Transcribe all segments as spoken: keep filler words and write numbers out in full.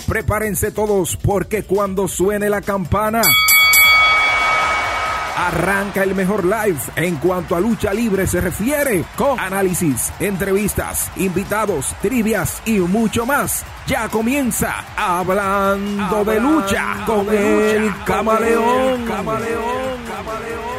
Prepárense todos porque cuando suene la campana, arranca el mejor live en cuanto a lucha libre se refiere, con análisis, entrevistas, invitados, trivias y mucho más. Ya comienza Hablando, Hablando de Lucha con de el lucha, Camaleón. El Camaleón. Camaleón.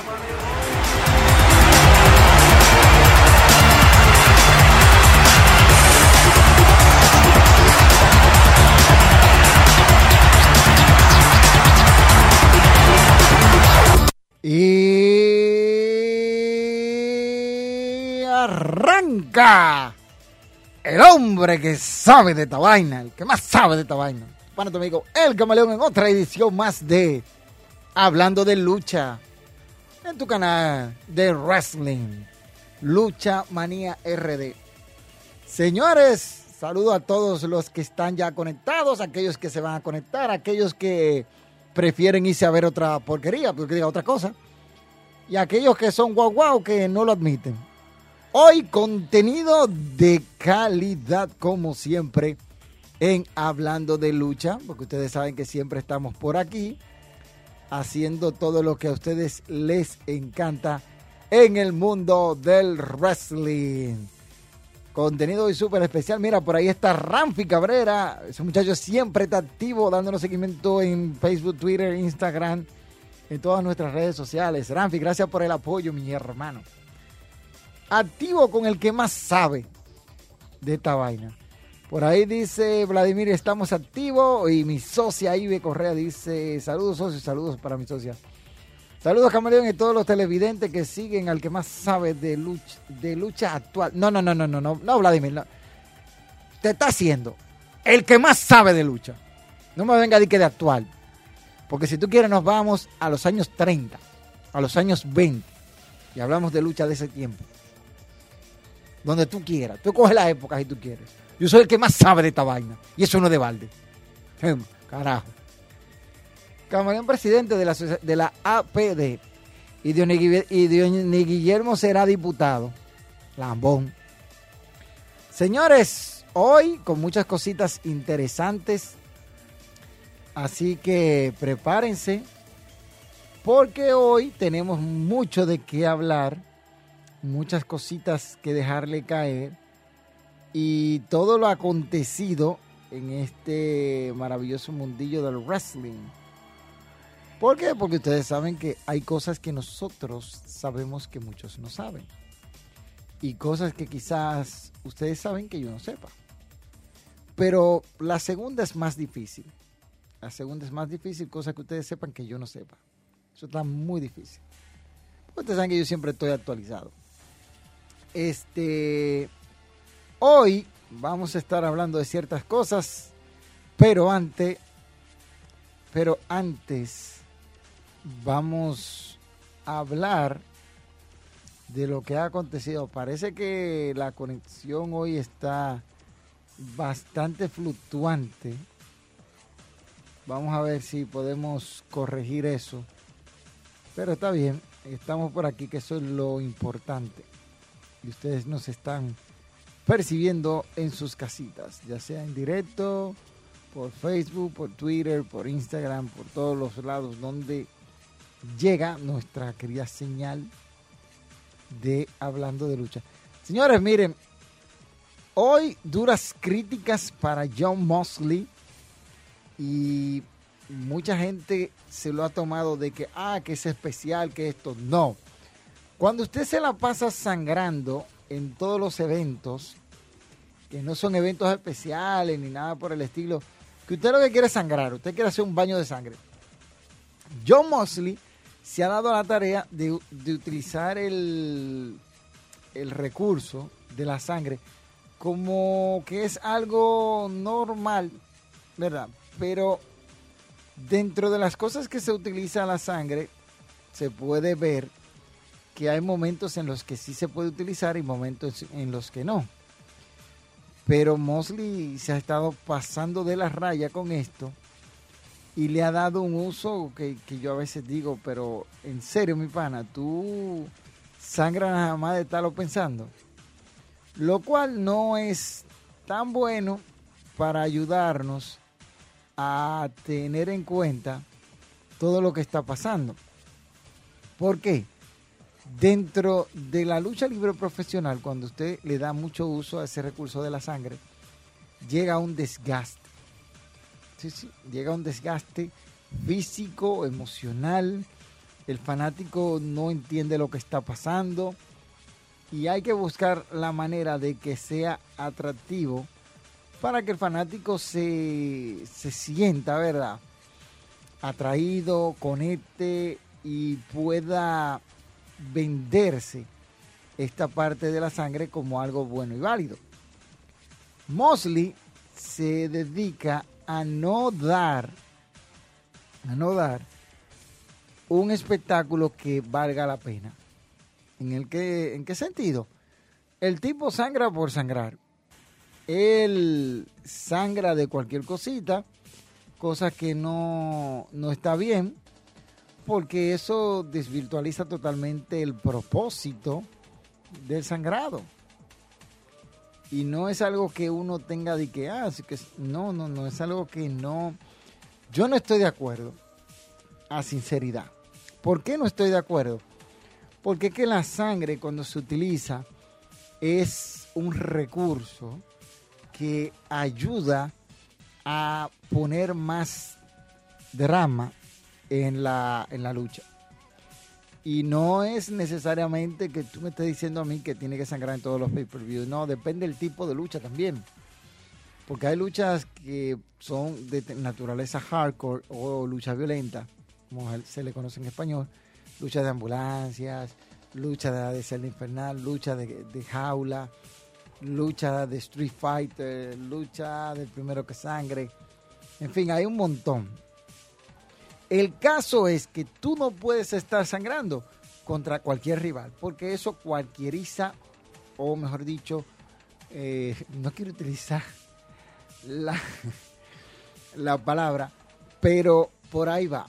Y arranca el hombre que sabe de esta vaina, el que más sabe de esta vaina. Para tu amigo El Camaleón en otra edición más de Hablando de Lucha en tu canal de Wrestling, Lucha Manía R D. Señores, saludo a todos los que están ya conectados, aquellos que se van a conectar, aquellos que prefieren irse a ver otra porquería, porque diga otra cosa, y aquellos que son guau guau que no lo admiten. Hoy contenido de calidad como siempre en Hablando de Lucha, porque ustedes saben que siempre estamos por aquí haciendo todo lo que a ustedes les encanta en el mundo del wrestling. Contenido hoy súper especial. Mira, por ahí está Ramfi Cabrera. Ese muchacho siempre está activo, dándonos seguimiento en Facebook, Twitter, Instagram, en todas nuestras redes sociales. Ramfi, gracias por el apoyo, mi hermano. Activo con el que más sabe de esta vaina. Por ahí dice Vladimir, estamos activos. Y mi socia Ibe Correa dice, saludos socios, saludos para mi socia. Saludos, Camaleón, y todos los televidentes que siguen al que más sabe de lucha, de lucha actual. No, no, no, no, no, no, no, Vladimir, no. Te está haciendo el que más sabe de lucha. No me venga a decir que de actual. Porque si tú quieres nos vamos a los años treinta, a los años veinte. Y hablamos de lucha de ese tiempo. Donde tú quieras. Tú coges la época si tú quieres. Yo soy el que más sabe de esta vaina. Y eso no es de balde. Carajo. Camaleón, presidente de la, de la A P D, y Dionis Guillermo será diputado. Lambón. Señores, hoy con muchas cositas interesantes, así que prepárense, porque hoy tenemos mucho de qué hablar, muchas cositas que dejarle caer, y todo lo acontecido en este maravilloso mundillo del wrestling. ¿Por qué? Porque ustedes saben que hay cosas que nosotros sabemos que muchos no saben. Y cosas que quizás ustedes saben que yo no sepa. Pero la segunda es más difícil. La segunda es más difícil, cosas que ustedes sepan que yo no sepa. Eso está muy difícil. Ustedes saben que yo siempre estoy actualizado. Este, hoy vamos a estar hablando de ciertas cosas, pero antes, pero antes... vamos a hablar de lo que ha acontecido. Parece que la conexión hoy está bastante fluctuante. Vamos a ver si podemos corregir eso. Pero está bien, estamos por aquí, que eso es lo importante. Y ustedes nos están percibiendo en sus casitas, ya sea en directo, por Facebook, por Twitter, por Instagram, por todos los lados donde llega nuestra querida señal de Hablando de Lucha. Señores, miren, hoy duras críticas para Jon Moxley, y mucha gente se lo ha tomado de que, ah, que es especial, que esto. No. Cuando usted se la pasa sangrando en todos los eventos, que no son eventos especiales ni nada por el estilo, que usted lo que quiere es sangrar, usted quiere hacer un baño de sangre. Jon Moxley se ha dado la tarea de, de utilizar el, el recurso de la sangre como que es algo normal, ¿verdad? Pero dentro de las cosas que se utiliza la sangre, se puede ver que hay momentos en los que sí se puede utilizar y momentos en los que no. Pero Moxley se ha estado pasando de la raya con esto y le ha dado un uso que, que yo a veces digo, pero en serio, mi pana, tú sangras nada más de estarlo pensando. Lo cual no es tan bueno para ayudarnos a tener en cuenta todo lo que está pasando. ¿Por qué? Dentro de la lucha libre profesional, cuando usted le da mucho uso a ese recurso de la sangre, llega un desgaste. Sí, sí, llega un desgaste físico, emocional. El fanático no entiende lo que está pasando y hay que buscar la manera de que sea atractivo para que el fanático se, se sienta, ¿verdad?, atraído, conecte y pueda venderse esta parte de la sangre como algo bueno y válido. Moxley se dedica a no dar, a no dar un espectáculo que valga la pena. ¿En el que, en qué sentido? El tipo sangra por sangrar. Él sangra de cualquier cosita, cosa que no, no está bien, porque eso desvirtualiza totalmente el propósito del sangrado. Y no es algo que uno tenga de que, ah, así que no, no, no, es algo que no, yo no estoy de acuerdo, a sinceridad. ¿Por qué no estoy de acuerdo? Porque es que la sangre, cuando se utiliza, es un recurso que ayuda a poner más drama en la, en la lucha. Y no es necesariamente que tú me estés diciendo a mí que tiene que sangrar en todos los pay-per-views. No, depende del tipo de lucha también. Porque hay luchas que son de naturaleza hardcore o lucha violenta, como se le conoce en español. Lucha de ambulancias, lucha de celda infernal, lucha de, de jaula, lucha de Street Fighter, lucha del primero que sangre. En fin, hay un montón. El caso es que tú no puedes estar sangrando contra cualquier rival, porque eso cualquieriza, o mejor dicho, eh, no quiero utilizar la, la palabra, pero por ahí va.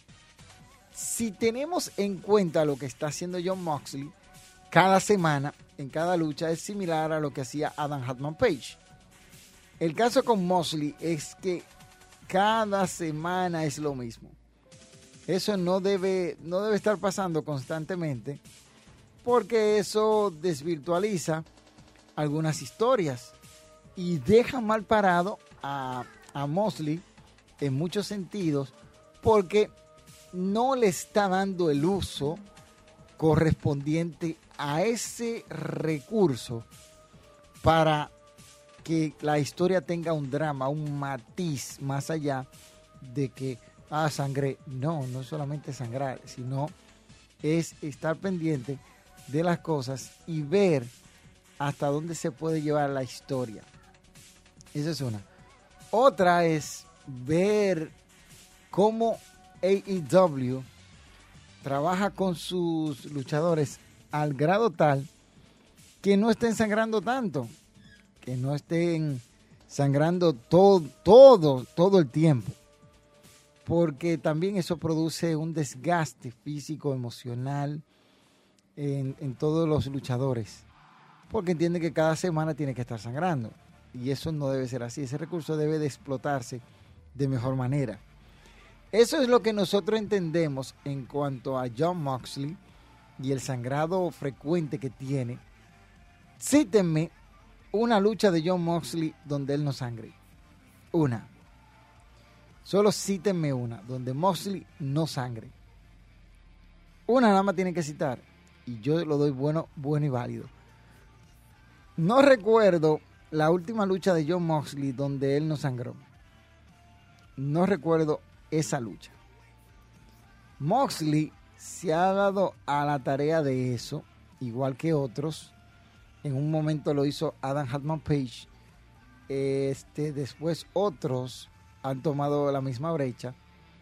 Si tenemos en cuenta lo que está haciendo Jon Moxley, cada semana, en cada lucha, es similar a lo que hacía Adam Hatman Page. El caso con Moxley es que cada semana es lo mismo. Eso no debe, no debe estar pasando constantemente, porque eso desvirtualiza algunas historias y deja mal parado a, a Moxley en muchos sentidos, porque no le está dando el uso correspondiente a ese recurso para que la historia tenga un drama, un matiz más allá de que ah, sangré. No, no es solamente sangrar, sino es estar pendiente de las cosas y ver hasta dónde se puede llevar la historia. Esa es una. Otra es ver cómo A E W trabaja con sus luchadores al grado tal que no estén sangrando tanto, que no estén sangrando todo, todo, todo el tiempo. Porque también eso produce un desgaste físico, emocional en, en todos los luchadores. Porque entienden que cada semana tiene que estar sangrando. Y eso no debe ser así. Ese recurso debe de explotarse de mejor manera. Eso es lo que nosotros entendemos en cuanto a Jon Moxley y el sangrado frecuente que tiene. Cítenme una lucha de Jon Moxley donde él no sangre. Una. Solo cítenme una, donde Moxley no sangre. Una nada más tienen que citar. Y yo lo doy bueno, bueno y válido. No recuerdo la última lucha de Jon Moxley donde él no sangró. No recuerdo esa lucha. Moxley se ha dado a la tarea de eso, igual que otros. En un momento lo hizo Adam Hatman Page. Este, después otros han tomado la misma brecha,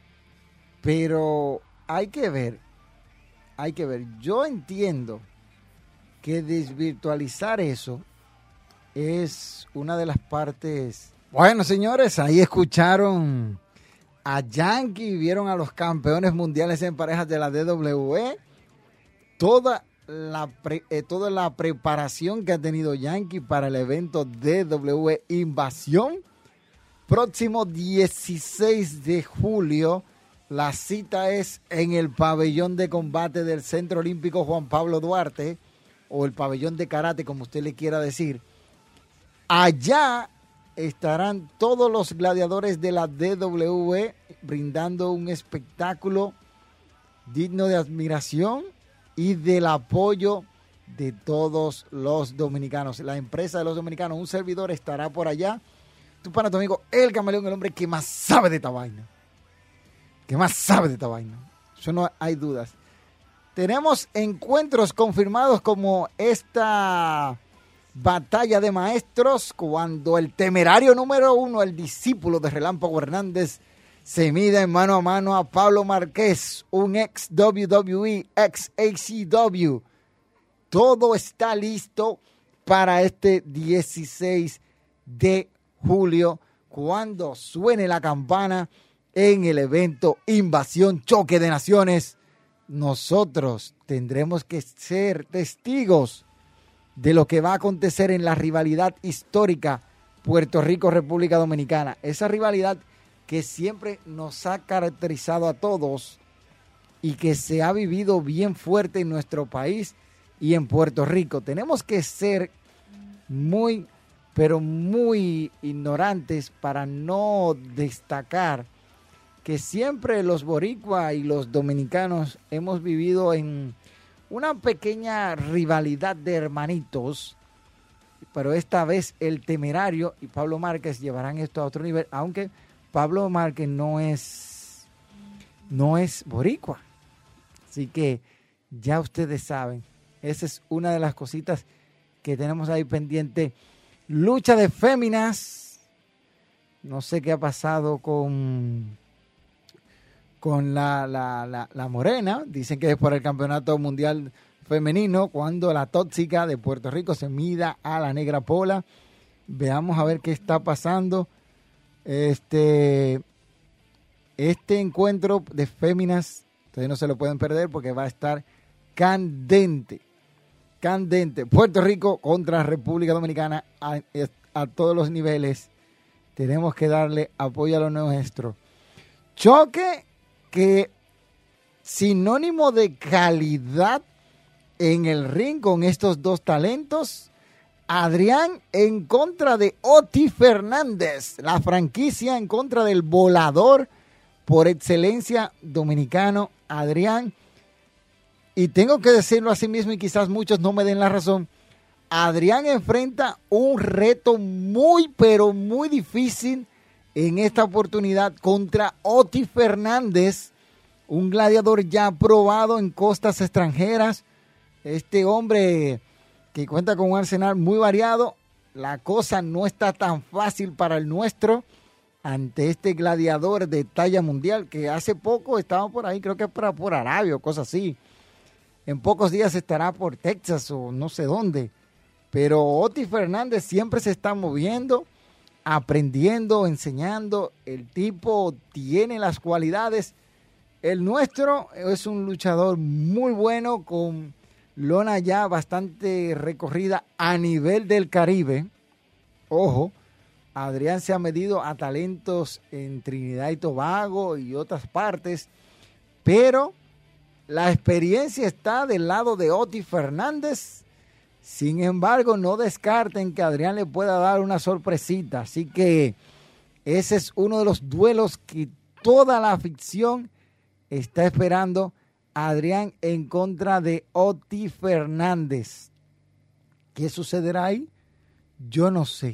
pero hay que ver, hay que ver. Yo entiendo que desvirtualizar eso es una de las partes. Bueno, señores, ahí escucharon a Yankee, vieron a los campeones mundiales en parejas de la D W E, toda la, pre, eh, toda la preparación que ha tenido Yankee para el evento D W E Invasión. próximo dieciséis de julio. La cita es en el pabellón de combate del Centro Olímpico Juan Pablo Duarte, o el pabellón de karate, como usted le quiera decir. Allá estarán todos los gladiadores de la D W E brindando un espectáculo digno de admiración y del apoyo de todos los dominicanos. La empresa de los dominicanos, un servidor, estará por allá. Tú, para tu amigo, el Camaleón, el hombre que más sabe de esta vaina. Que más sabe de esta vaina. Eso no hay dudas. Tenemos encuentros confirmados como esta batalla de maestros, cuando el temerario número uno, el discípulo de Relámpago Hernández, se mide en mano a mano a Pablo Márquez, un ex W W E, ex A C W. Todo está listo para este dieciséis de julio, cuando suene la campana en el evento Invasión Choque de Naciones. Nosotros tendremos que ser testigos de lo que va a acontecer en la rivalidad histórica Puerto Rico-República Dominicana. Esa rivalidad que siempre nos ha caracterizado a todos y que se ha vivido bien fuerte en nuestro país y en Puerto Rico. Tenemos que ser muy, pero muy ignorantes para no destacar que siempre los boricua y los dominicanos hemos vivido en una pequeña rivalidad de hermanitos, pero esta vez el temerario y Pablo Márquez llevarán esto a otro nivel, aunque Pablo Márquez no es, no es boricua. Así que ya ustedes saben, esa es una de las cositas que tenemos ahí pendiente. Lucha de féminas. No sé qué ha pasado con, con la, la, la, la morena. Dicen que es por el Campeonato Mundial Femenino, cuando la tóxica de Puerto Rico se mida a la negra Pola. Veamos a ver qué está pasando. Este, este encuentro de féminas, ustedes no se lo pueden perder porque va a estar candente. Candente. Puerto Rico contra República Dominicana a, a todos los niveles. Tenemos que darle apoyo a lo nuestro. Choque que sinónimo de calidad en el ring con estos dos talentos. Adrián en contra de Oti Fernández. La franquicia en contra del volador por excelencia dominicano Adrián. Y tengo que decirlo así mismo, y quizás muchos no me den la razón. Adrián enfrenta un reto muy, pero muy difícil en esta oportunidad contra Oti Fernández, un gladiador ya probado en costas extranjeras. Este hombre que cuenta con un arsenal muy variado. La cosa no está tan fácil para el nuestro ante este gladiador de talla mundial que hace poco estaba por ahí, creo que por, por Arabia o cosas así. En pocos días estará por Texas o no sé dónde. Pero Oti Fernández siempre se está moviendo, aprendiendo, enseñando. El tipo tiene las cualidades. El nuestro es un luchador muy bueno, con lona ya bastante recorrida a nivel del Caribe. Ojo, Adrián se ha medido a talentos en Trinidad y Tobago y otras partes, pero la experiencia está del lado de Oti Fernández. Sin embargo, no descarten que Adrián le pueda dar una sorpresita. Así que ese es uno de los duelos que toda la afición está esperando. Adrián en contra de Oti Fernández. ¿Qué sucederá ahí? Yo no sé.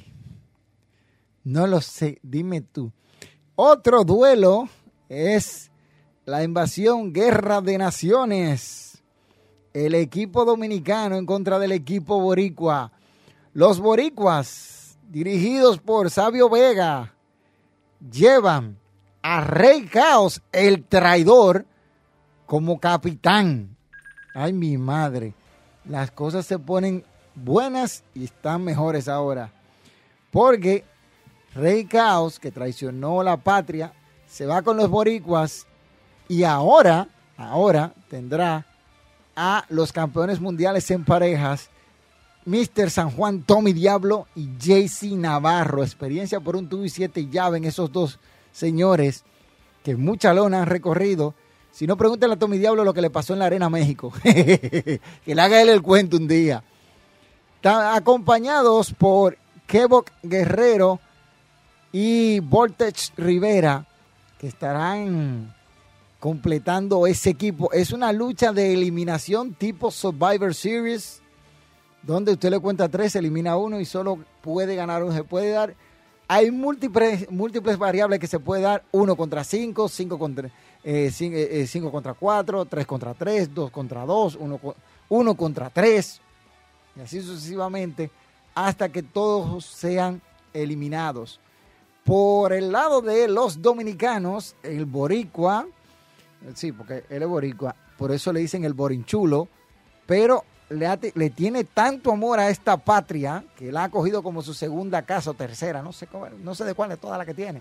No lo sé. Dime tú. Otro duelo es la invasión Guerra de Naciones. El equipo dominicano en contra del equipo boricua. Los boricuas, dirigidos por Sabio Vega, llevan a Rey Caos, el traidor, como capitán. Ay, mi madre. Las cosas se ponen buenas y están mejores ahora. Porque Rey Caos, que traicionó la patria, se va con los boricuas y ahora, ahora tendrá a los campeones mundiales en parejas, míster San Juan, Tommy Diablo y J C Navarro. Experiencia por un tubo y siete llaves en esos dos señores que mucha lona han recorrido. Si no, pregúntenle a Tommy Diablo lo que le pasó en la Arena México. Que le haga él el cuento un día. Están acompañados por Kevok Guerrero y Voltage Rivera, que estarán completando ese equipo. Es una lucha de eliminación tipo Survivor Series, donde usted le cuenta tres, elimina uno y solo puede ganar uno. Se puede dar, hay múltiples, múltiples variables que se puede dar: uno contra cinco, cinco contra eh, cinco, eh, cinco contra cuatro, tres contra tres, dos contra dos, uno, uno contra tres, y así sucesivamente, hasta que todos sean eliminados. Por el lado de los dominicanos, el boricua, sí, porque él es boricua, por eso le dicen el borinchulo, pero le, ha, le tiene tanto amor a esta patria que la ha cogido como su segunda casa o tercera, no sé, cómo, no sé de cuál es toda la que tiene.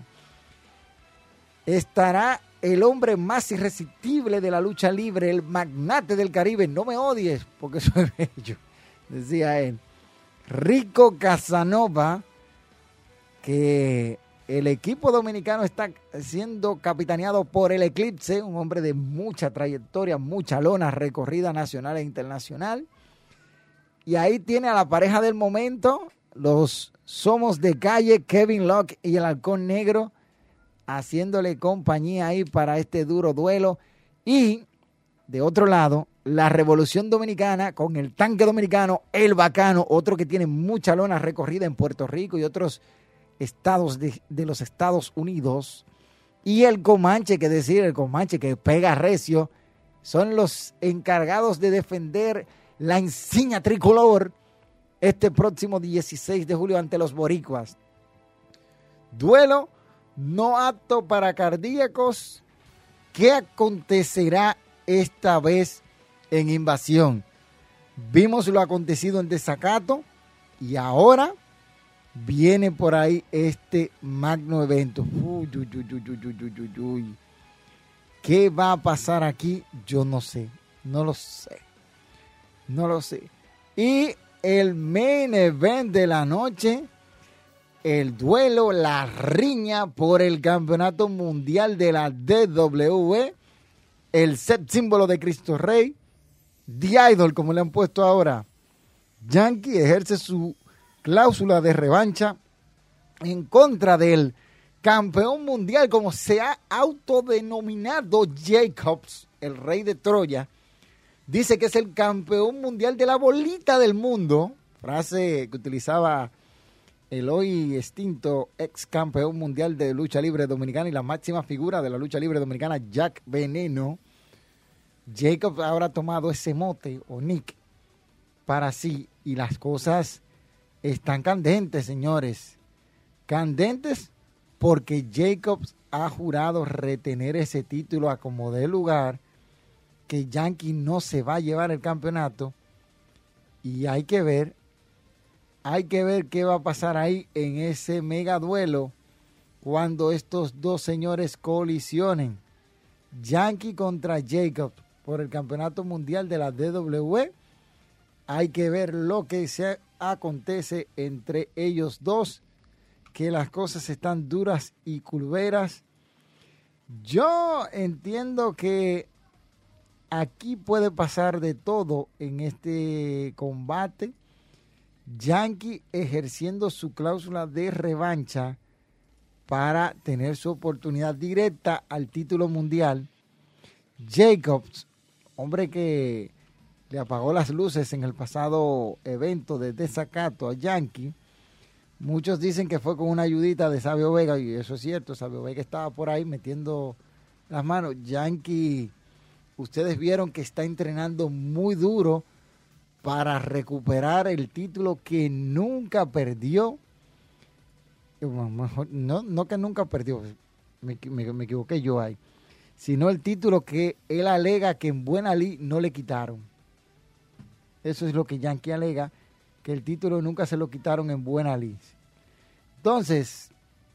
Estará el hombre más irresistible de la lucha libre, el magnate del Caribe. No me odies porque soy bello, decía él. Rico Casanova, que el equipo dominicano está siendo capitaneado por el Eclipse, un hombre de mucha trayectoria, mucha lona recorrida nacional e internacional. Y ahí tiene a la pareja del momento, los Somos de Calle, Kevin Locke y el Halcón Negro, haciéndole compañía ahí para este duro duelo. Y de otro lado, la Revolución Dominicana con el Tanque Dominicano, el Bacano, otro que tiene mucha lona recorrida en Puerto Rico y otros estados de, de los Estados Unidos, y el Comanche, que decir, el Comanche que pega recio, son los encargados de defender la insignia tricolor este próximo dieciséis de julio ante los boricuas. Duelo no apto para cardíacos. ¿Qué acontecerá esta vez en Invasión? Vimos lo acontecido en Desacato y ahora viene por ahí este magno evento. Uy, uy, uy, uy, uy, uy, uy, uy. ¿Qué va a pasar aquí? Yo no sé. No lo sé. No lo sé. Y el main event de la noche, el duelo, la riña por el campeonato mundial de la D W E, el set símbolo de Cristo Rey, The Idol, como le han puesto ahora. Yankee ejerce su cláusula de revancha en contra del campeón mundial, como se ha autodenominado Jacobs, el rey de Troya. Dice que es el campeón mundial de la bolita del mundo, frase que utilizaba el hoy extinto ex campeón mundial de lucha libre dominicana y la máxima figura de la lucha libre dominicana, Jack Veneno. Jacobs ahora ha tomado ese mote o nick para sí, y las cosas están candentes, señores. Candentes porque Jacobs ha jurado retener ese título a como dé lugar, que Yankee no se va a llevar el campeonato. Y hay que ver, hay que ver qué va a pasar ahí en ese mega duelo cuando estos dos señores colisionen. Yankee contra Jacobs por el campeonato mundial de la D W E. Hay que ver lo que se acontece entre ellos dos, que las cosas están duras y curveras. Yo entiendo que aquí puede pasar de todo en este combate. Yankee ejerciendo su cláusula de revancha para tener su oportunidad directa al título mundial. Jacobs, hombre que le apagó las luces en el pasado evento de desacato a Yankee. Muchos dicen que fue con una ayudita de Sabio Vega, y eso es cierto. Sabio Vega estaba por ahí metiendo las manos. Yankee, ustedes vieron que está entrenando muy duro para recuperar el título que nunca perdió. No, no que nunca perdió, me, me, me equivoqué yo ahí, sino el título que él alega que en Buena Lí no le quitaron. Eso es lo que Yankee alega, que el título nunca se lo quitaron en Buena Lí. Entonces,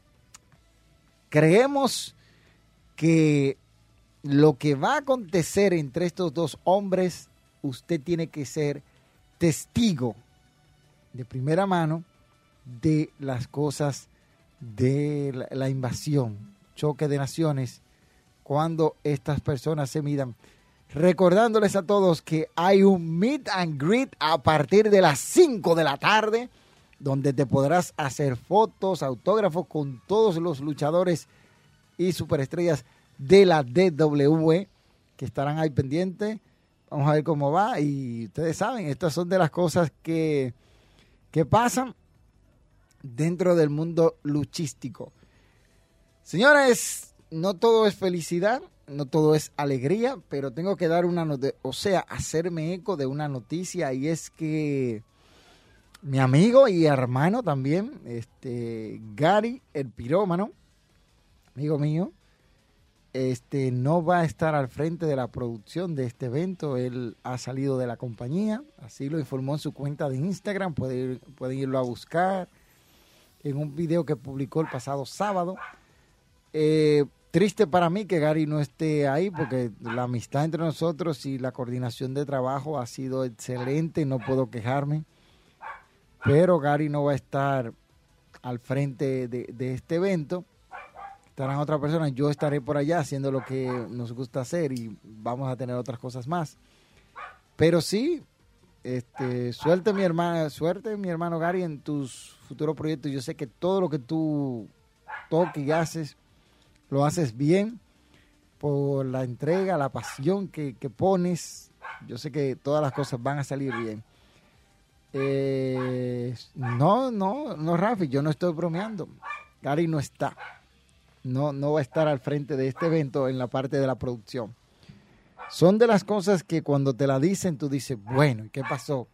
creemos que lo que va a acontecer entre estos dos hombres, usted tiene que ser testigo de primera mano de las cosas de la, la invasión, choque de naciones, cuando estas personas se midan. Recordándoles a todos que hay un meet and greet a partir de las cinco de la tarde, donde te podrás hacer fotos, autógrafos con todos los luchadores y superestrellas de la D W E que estarán ahí pendientes. Vamos a ver cómo va y ustedes saben, estas son de las cosas que, que pasan dentro del mundo luchístico. Señores, no todo es felicidad, no todo es alegría, pero tengo que dar una noticia, o sea, hacerme eco de una noticia, y es que mi amigo y hermano también, este Gary, el pirómano, amigo mío, este no va a estar al frente de la producción de este evento. Él ha salido de la compañía, así lo informó en su cuenta de Instagram, pueden, ir, pueden irlo a buscar en un video que publicó el pasado sábado. Eh, triste para mí que Gary no esté ahí, porque la amistad entre nosotros y la coordinación de trabajo ha sido excelente, no puedo quejarme. Pero Gary no va a estar al frente de, de este evento. Estarán otras personas. Yo estaré por allá haciendo lo que nos gusta hacer y vamos a tener otras cosas más. Pero sí, este, suerte mi hermana, suerte mi hermano Gary en tus futuros proyectos. Yo sé que todo lo que tú toques y haces, lo haces bien por la entrega, la pasión que, que pones. Yo sé que todas las cosas van a salir bien. Eh, no, no, no, Rafi, yo no estoy bromeando. Gary no está. No, no va a estar al frente de este evento en la parte de la producción. Son de las cosas que cuando te la dicen, tú dices, bueno, ¿y qué pasó?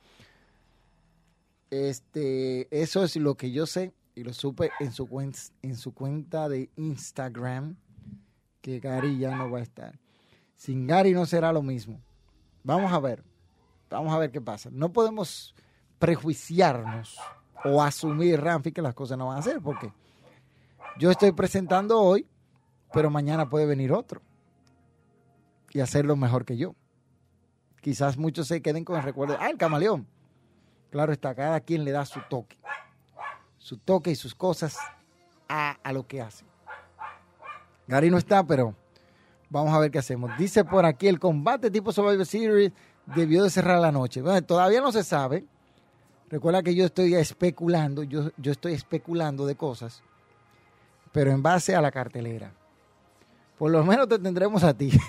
Este, eso es lo que yo sé y lo supe en su, cuen- en su cuenta de Instagram, que Gary ya no va a estar. Sin Gary no será lo mismo. Vamos a ver, vamos a ver qué pasa. No podemos prejuiciarnos o asumir, Ramfi, que las cosas no van a ser, porque yo estoy presentando hoy, pero mañana puede venir otro y hacerlo mejor que yo. Quizás muchos se queden con el recuerdo, ah, el camaleón. Claro está, cada quien le da su toque, su toque y sus cosas a, a lo que hace. Gary no está, pero vamos a ver qué hacemos. Dice por aquí, el combate tipo Survivor Series debió de cerrar la noche. Bueno, todavía no se sabe. Recuerda que yo estoy especulando, yo, yo estoy especulando de cosas, pero en base a la cartelera. Por lo menos te tendremos a ti.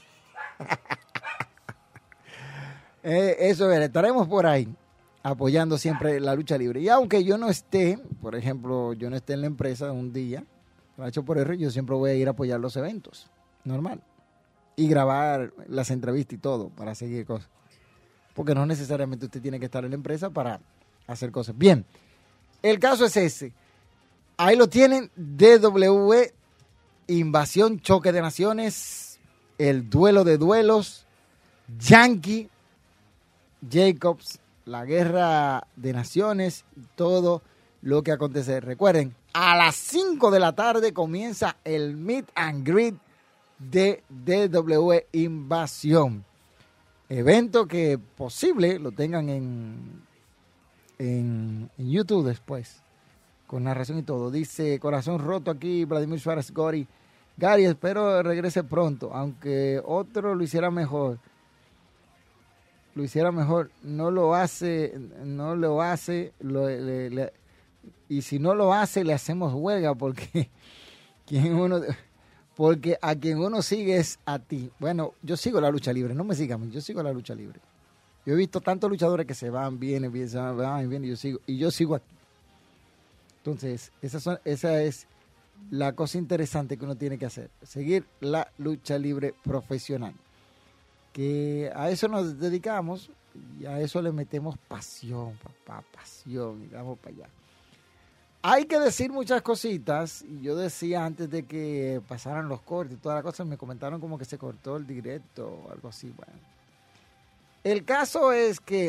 eh, eso es, estaremos por ahí apoyando siempre la lucha libre. Y aunque yo no esté, por ejemplo, yo no esté en la empresa un día, lo he hecho por eso, yo siempre voy a ir a apoyar los eventos, normal. Y grabar las entrevistas y todo para seguir cosas. Porque no necesariamente usted tiene que estar en la empresa para hacer cosas. Bien, el caso es ese. Ahí lo tienen, D W E, Invasión, Choque de Naciones, el duelo de duelos, Yankee, Jacobs, la guerra de naciones, todo lo que acontece. Recuerden, a las cinco de la tarde comienza el Meet and Greet de D W E Invasión. Evento que posible lo tengan en, en, en YouTube después, con narración y todo. Dice, corazón roto aquí, Vladimir Suárez Gori. Gary, espero regrese pronto, aunque otro lo hiciera mejor. Lo hiciera mejor, no lo hace, no lo hace, lo, le, le, y si no lo hace, le hacemos huelga, porque quien uno... Porque a quien uno sigue es a ti. Bueno, yo sigo la lucha libre, no me sigan, yo sigo la lucha libre. Yo he visto tantos luchadores que se van, vienen, vienen, se van, van, vienen, y yo sigo, y yo sigo aquí. Entonces, esa, son, esa es la cosa interesante que uno tiene que hacer, seguir la lucha libre profesional. Que a eso nos dedicamos y a eso le metemos pasión, papá, pasión, y vamos para allá. Hay que decir muchas cositas, y yo decía antes de que pasaran los cortes y todas las cosas, me comentaron como que se cortó el directo o algo así. Bueno, el caso es que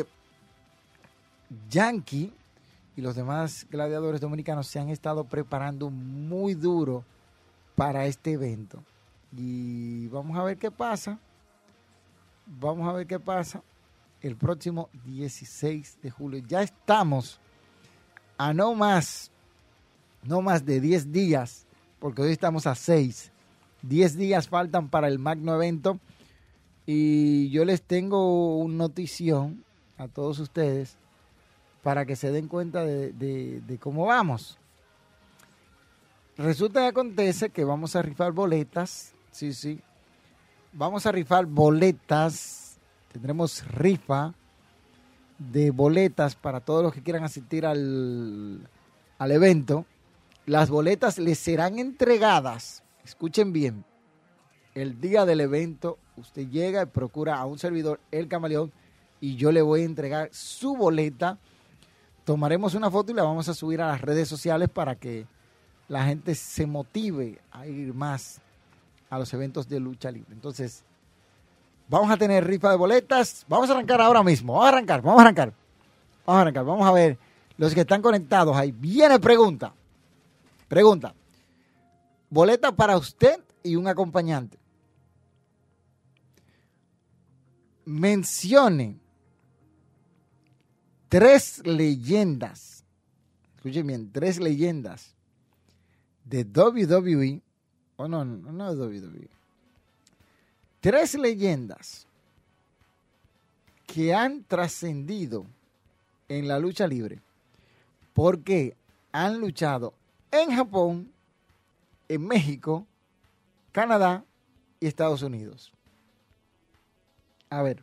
Yankee y los demás gladiadores dominicanos se han estado preparando muy duro para este evento. Y vamos a ver qué pasa. Vamos a ver qué pasa el próximo dieciséis de julio. Ya estamos a no más, no más de diez días, porque hoy estamos a seis. diez días faltan para el magno evento y yo les tengo una notición a todos ustedes para que se den cuenta de, de, de cómo vamos. Resulta que acontece que vamos a rifar boletas, sí, sí, vamos a rifar boletas, tendremos rifa de boletas para todos los que quieran asistir al, al evento. Las boletas les serán entregadas, escuchen bien, el día del evento. Usted llega y procura a un servidor, El Camaleón, y yo le voy a entregar su boleta. Tomaremos una foto y la vamos a subir a las redes sociales para que la gente se motive a ir más a los eventos de lucha libre. Entonces, vamos a tener rifa de boletas. Vamos a arrancar ahora mismo. Vamos a arrancar, vamos a arrancar. Vamos a arrancar, vamos a ver los que están conectados ahí. Viene pregunta. Pregunta. Boleta para usted y un acompañante. Mencione tres leyendas. Escuchen bien, tres leyendas de doble u doble u E. O oh, no, no, no de doble u doble u E. Tres leyendas que han trascendido en la lucha libre porque han luchado en Japón, en México, Canadá y Estados Unidos. A ver,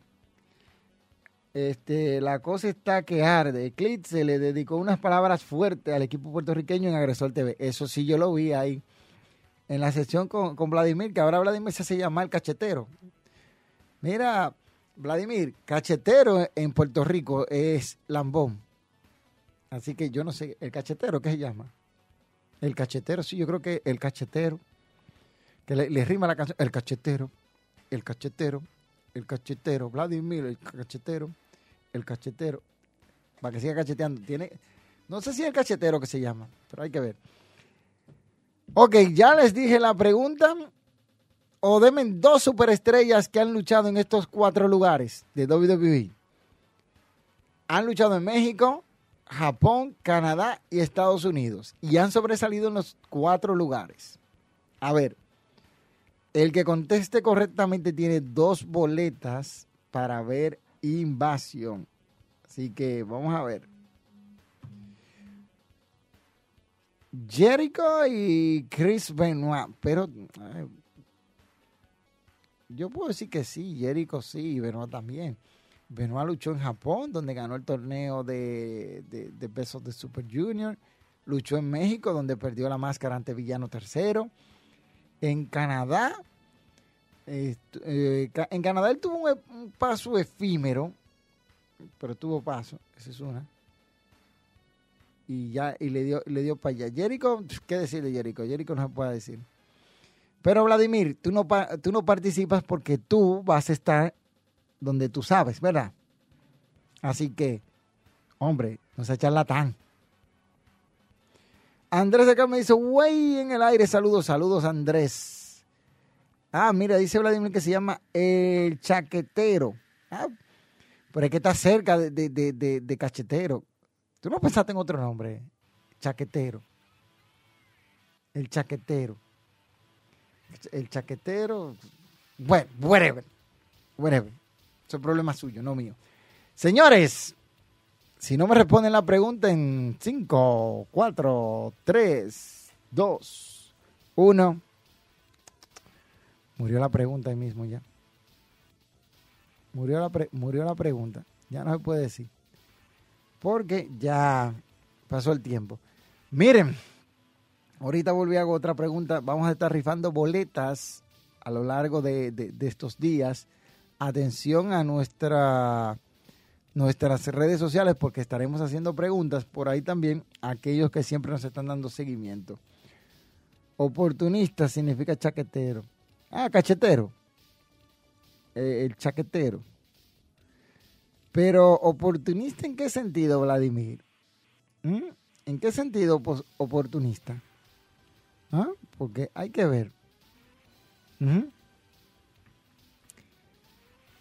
este, la cosa está que arde. Eclipse le dedicó unas palabras fuertes al equipo puertorriqueño en Agresor T V. Eso sí, yo lo vi ahí en la sesión con, con Vladimir, que ahora Vladimir se hace llamar cachetero. Mira, Vladimir, cachetero en Puerto Rico es lambón. Así que yo no sé, ¿el cachetero qué se llama? El cachetero, sí, yo creo que el cachetero, que le, le rima la canción, el cachetero, el cachetero, el cachetero, Vladimir, el cachetero, el cachetero, para que siga cacheteando. Tiene, no sé si es el cachetero que se llama, pero hay que ver. Ok, ya les dije la pregunta. O denme dos superestrellas que han luchado en estos cuatro lugares de doble u doble u E. Han luchado en México, Japón, Canadá y Estados Unidos. Y han sobresalido en los cuatro lugares. A ver, el que conteste correctamente tiene dos boletas para ver Invasión. Así que vamos a ver. Jericho y Chris Benoit. Pero ay, yo puedo decir que sí, Jericho sí, Benoit también. Benoit luchó en Japón, donde ganó el torneo de, de, de pesos de Super Junior. Luchó en México, donde perdió la máscara ante Villano Tercero. En Canadá, eh, eh, en Canadá él tuvo un, un paso efímero, pero tuvo paso, esa es una. Y ya, y le dio, le dio para allá. Jericho, ¿qué decir de Jericho? Jericho no se puede decir. Pero Vladimir, tú no, tú no participas porque tú vas a estar donde tú sabes, ¿verdad? Así que, hombre, no seas charlatán. Andrés acá me dice, güey, en el aire, saludos, saludos Andrés. Ah, mira, dice Vladimir que se llama El Chaquetero. Ah, pero es que está cerca de, de, de, de, de Cachetero. ¿Tú no pensaste en otro nombre? Chaquetero. El Chaquetero. El Chaquetero. Bueno, whatever. Whatever. Eso es problema suyo, no mío. Señores, si no me responden la pregunta en cinco, cuatro, tres, dos, uno. Murió la pregunta ahí mismo ya. Murió la, pre- murió la pregunta. Ya no se puede decir. Porque ya pasó el tiempo. Miren, ahorita volví a hacer otra pregunta. Vamos a estar rifando boletas a lo largo de, de, de estos días. Atención a nuestra, nuestras redes sociales porque estaremos haciendo preguntas por ahí también a aquellos que siempre nos están dando seguimiento. Oportunista significa chaquetero. Ah, cachetero. Eh, el chaquetero. Pero oportunista, ¿en qué sentido, Vladimir? ¿Mm? ¿En qué sentido pues, oportunista? ¿Ah? Porque hay que ver. ¿Mm?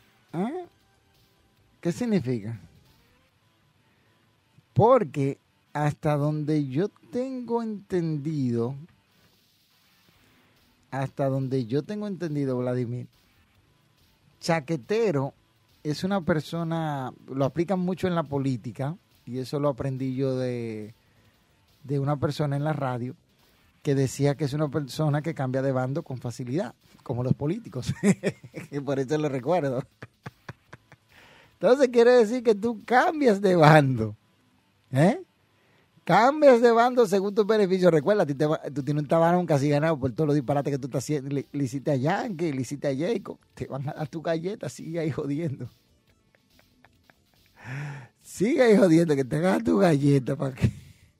¿Ah? ¿Qué significa? Porque hasta donde yo tengo entendido, hasta donde yo tengo entendido, Vladimir, chaquetero es una persona, lo aplican mucho en la política, y eso lo aprendí yo de, de una persona en la radio, que decía que es una persona que cambia de bando con facilidad, como los políticos. Y por eso lo recuerdo. Entonces quiere decir que tú cambias de bando. ¿Eh? Cambias de bando según tus beneficios. Recuerda, tú, te, tú tienes un tabarón casi ganado por todos los disparates que tú estás haciendo. Le, le hiciste a Yankee, le hiciste a Jacob. Te van a dar tu galleta, sigue ahí jodiendo. Sigue ahí jodiendo, que te hagas tu galleta para que,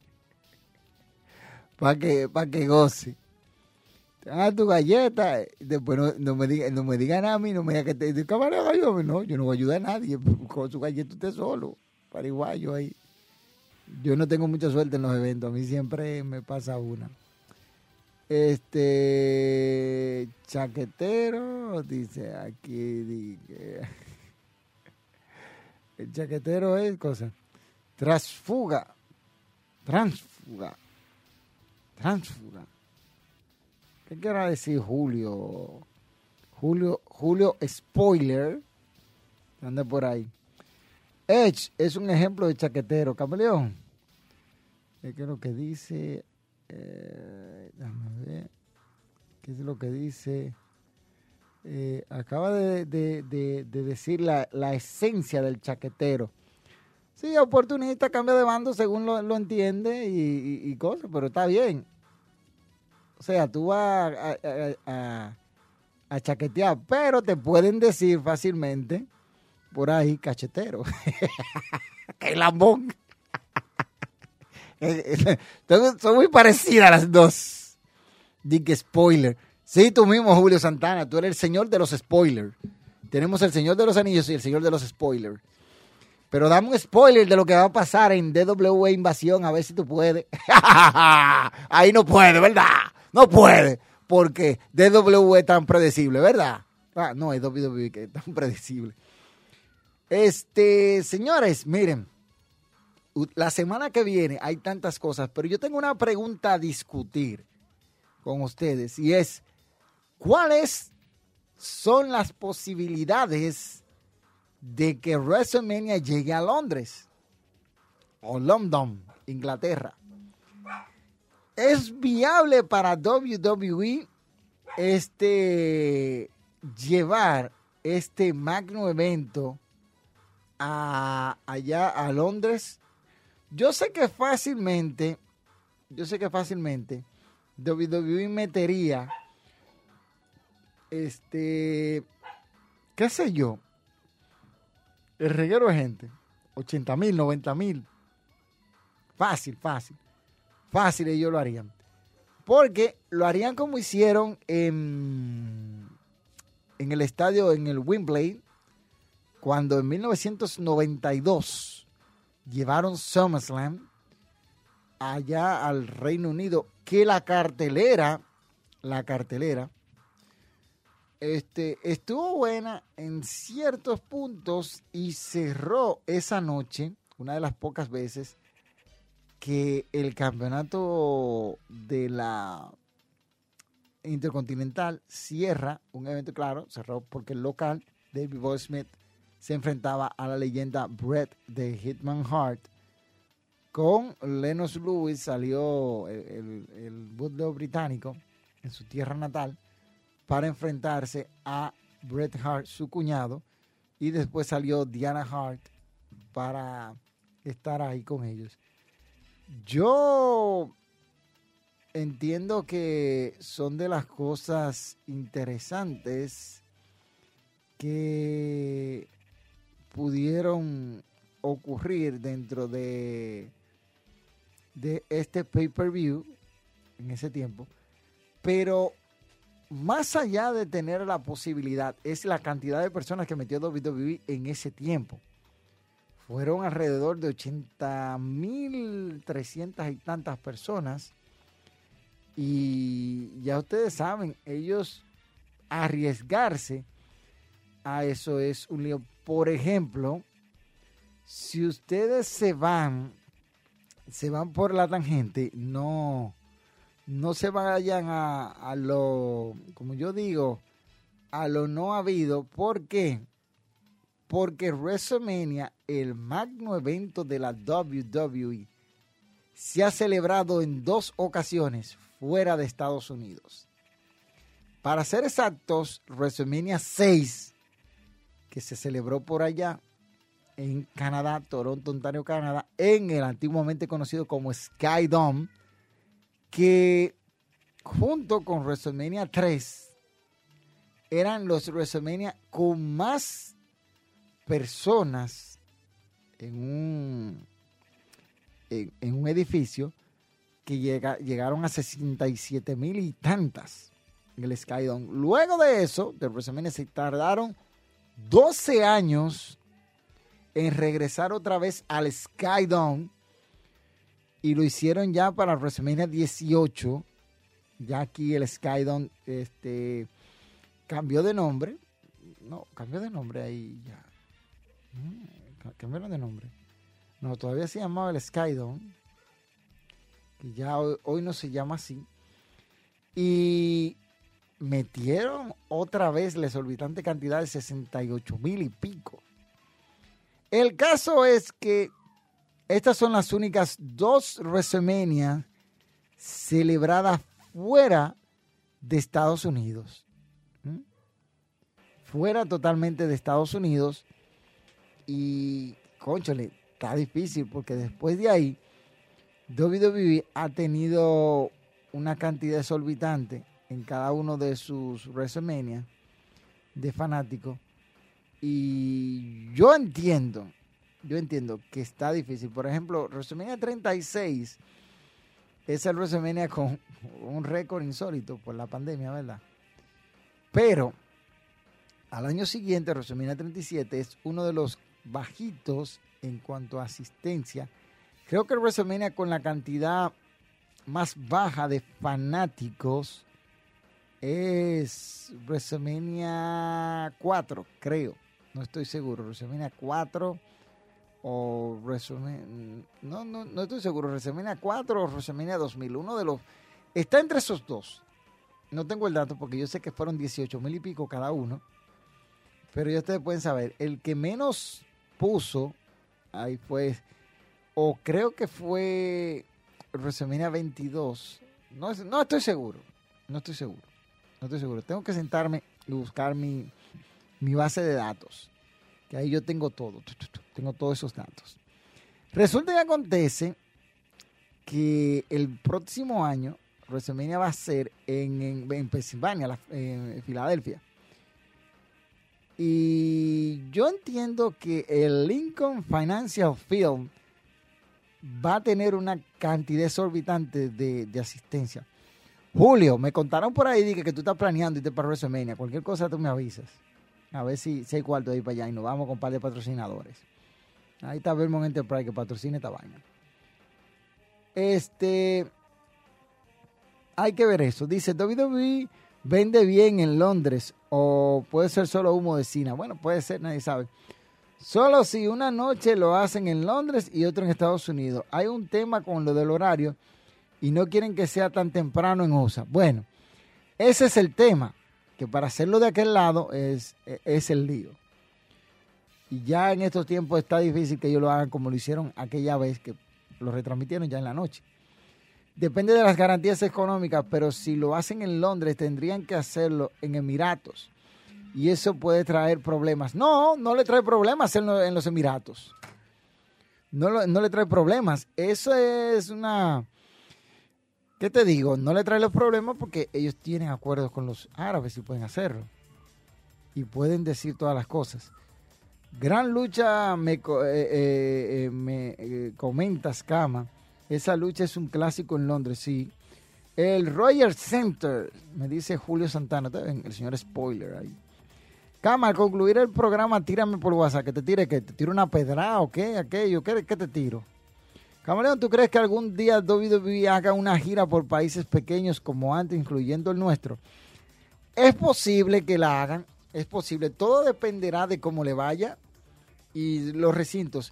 para que, para que goce. Te hagas tu galleta, después no, no me digan no me digan a mí, no me digan que te camarón, yo, no, yo no voy a ayudar a nadie. Con su galleta usted solo, pariguayo ahí. Yo no tengo mucha suerte en los eventos, a mí siempre me pasa una. Este chaquetero, dice aquí, dice, el chaquetero es cosa, transfuga, transfuga, transfuga. ¿Qué quiere decir Julio? Julio, Julio Spoiler, anda por ahí. Edge es un ejemplo de chaquetero. Camaleón, ¿qué es lo que dice? Eh, déjame ver. ¿Qué es lo que dice? Eh, acaba de, de, de, de decir la, la esencia del chaquetero. Sí, oportunista, cambia de bando según lo, lo entiende y, y, y cosas, pero está bien. O sea, tú vas a, a, a, a chaquetear, pero te pueden decir fácilmente por ahí cachetero. ¡Qué lambón! Son muy parecidas las dos. Dick spoiler. Sí, tú mismo, Julio Santana, tú eres el señor de los spoilers. Tenemos el señor de los anillos y el señor de los spoilers. Pero dame un spoiler de lo que va a pasar en D W E Invasión, a ver si tú puedes. Ahí no puede, ¿verdad? No puede, porque D W E es tan predecible, ¿verdad? Ah, no, es W W E que es tan predecible. Este, señores, miren, la semana que viene hay tantas cosas, pero yo tengo una pregunta a discutir con ustedes y es, ¿cuáles son las posibilidades de que WrestleMania llegue a Londres o London, Inglaterra? ¿Es viable para W W E este, llevar este magno evento a, allá a Londres? Yo sé que fácilmente, yo sé que fácilmente W W E metería, este, qué sé yo, el reguero de gente, ochenta mil, noventa mil, fácil, fácil, fácil ellos lo harían, porque lo harían como hicieron en, en el estadio, en el Wembley, cuando en mil novecientos noventa y dos llevaron SummerSlam allá al Reino Unido, que la cartelera, la cartelera, este, estuvo buena en ciertos puntos y cerró esa noche, una de las pocas veces que el campeonato de la Intercontinental cierra un evento, claro, cerró porque el local, David Boy Smith, se enfrentaba a la leyenda Bret de Hitman Hart. Con Lennox Lewis salió el, el, el bulldog británico en su tierra natal para enfrentarse a Bret Hart, su cuñado, y después salió Diana Hart para estar ahí con ellos. Yo entiendo que son de las cosas interesantes que pudieron ocurrir dentro de, de este pay-per-view en ese tiempo, pero más allá de tener la posibilidad, es la cantidad de personas que metió W W E en ese tiempo. Fueron alrededor de ochenta mil trescientas y tantas personas. Y ya ustedes saben, ellos arriesgarse a eso es un lío. Por ejemplo, si ustedes se van se van por la tangente, no, no se vayan a, a lo, como yo digo, a lo no habido. ¿Por qué? Porque WrestleMania, el magno evento de la doble u doble u E, se ha celebrado en dos ocasiones fuera de Estados Unidos. Para ser exactos, WrestleMania seis, que se celebró por allá en Canadá, Toronto, Ontario, Canadá, en el antiguamente conocido como Sky Dome, que junto con WrestleMania tres eran los WrestleMania con más personas en un, en, en un edificio, que llega, llegaron a sesenta y siete mil y tantas en el Sky Dome. Luego de eso, de WrestleMania, se tardaron doce años en regresar otra vez al Sky Dome, y lo hicieron ya para WrestleMania dieciocho. Ya aquí el Sky Dome este, cambió de nombre. No, cambió de nombre ahí ya. Cambiaron de nombre. No, todavía se llamaba el Sky Dome, que ya hoy, hoy no se llama así. Y metieron otra vez la exorbitante cantidad de sesenta y ocho mil y pico. El caso es que estas son las únicas dos WrestleMania celebradas fuera de Estados Unidos. ¿Mm? Fuera totalmente de Estados Unidos. Y, cónchale, está difícil porque después de ahí, doble u doble u E ha tenido una cantidad exorbitante en cada uno de sus WrestleMania de fanáticos. Y yo entiendo, yo entiendo que está difícil. Por ejemplo, WrestleMania treinta y seis es el WrestleMania con un récord insólito por la pandemia, ¿verdad? Pero al año siguiente, WrestleMania treinta y siete es uno de los bajitos en cuanto a asistencia. Creo que el WrestleMania con la cantidad más baja de fanáticos es WrestleMania cuatro, creo. No estoy seguro. WrestleMania cuatro o WrestleMania... No, no, no estoy seguro. WrestleMania cuatro o WrestleMania dos mil. Uno de los... Está entre esos dos. No tengo el dato porque yo sé que fueron dieciocho mil y pico cada uno. Pero ya ustedes pueden saber. El que menos puso ahí fue... O creo que fue WrestleMania veintidós. No, no estoy seguro. No estoy seguro. No estoy seguro. Tengo que sentarme y buscar mi, mi base de datos. Que ahí yo tengo todo. Tengo todos esos datos. Resulta y acontece que el próximo año WrestleMania va a ser en, en, en Pensilvania, la, en Filadelfia. Y yo entiendo que el Lincoln Financial Field va a tener una cantidad exorbitante de, de asistencia. Julio, me contaron por ahí dije, que tú estás planeando irte para WrestleMania. Cualquier cosa tú me avisas. A ver si, si hay cuarto ahí para allá y nos vamos con un par de patrocinadores. Ahí está Vermont Enterprise que patrocina esta vaina. Este... Hay que ver eso. Dice, doble u doble u E vende bien en Londres o puede ser solo humo de Cina. Bueno, puede ser, nadie sabe. Solo si una noche lo hacen en Londres y otro en Estados Unidos. Hay un tema con lo del horario y no quieren que sea tan temprano en U S A. Bueno, ese es el tema, que para hacerlo de aquel lado es, es el lío. Y ya en estos tiempos está difícil que ellos lo hagan como lo hicieron aquella vez que lo retransmitieron ya en la noche. Depende de las garantías económicas, pero si lo hacen en Londres tendrían que hacerlo en Emiratos. Y eso puede traer problemas. No, no le trae problemas en, lo, en los Emiratos. No, lo, no le trae problemas. Eso es una... ¿Qué te digo? No le trae los problemas porque ellos tienen acuerdos con los árabes y pueden hacerlo. Y pueden decir todas las cosas. Gran lucha, me, eh, eh, me eh, comentas, Cama. Esa lucha es un clásico en Londres, sí. El Royal Center, me dice Julio Santana. El señor spoiler ahí. Cama, al concluir el programa, tírame por WhatsApp. ¿Que te tire qué? ¿Te tiro una pedrada o qué? ¿Aquello? ¿Qué, qué te tiro? Camaleón, ¿tú crees que algún día doble u doble u E haga una gira por países pequeños como antes, incluyendo el nuestro? Es posible que la hagan. Es posible. Todo dependerá de cómo le vaya y los recintos.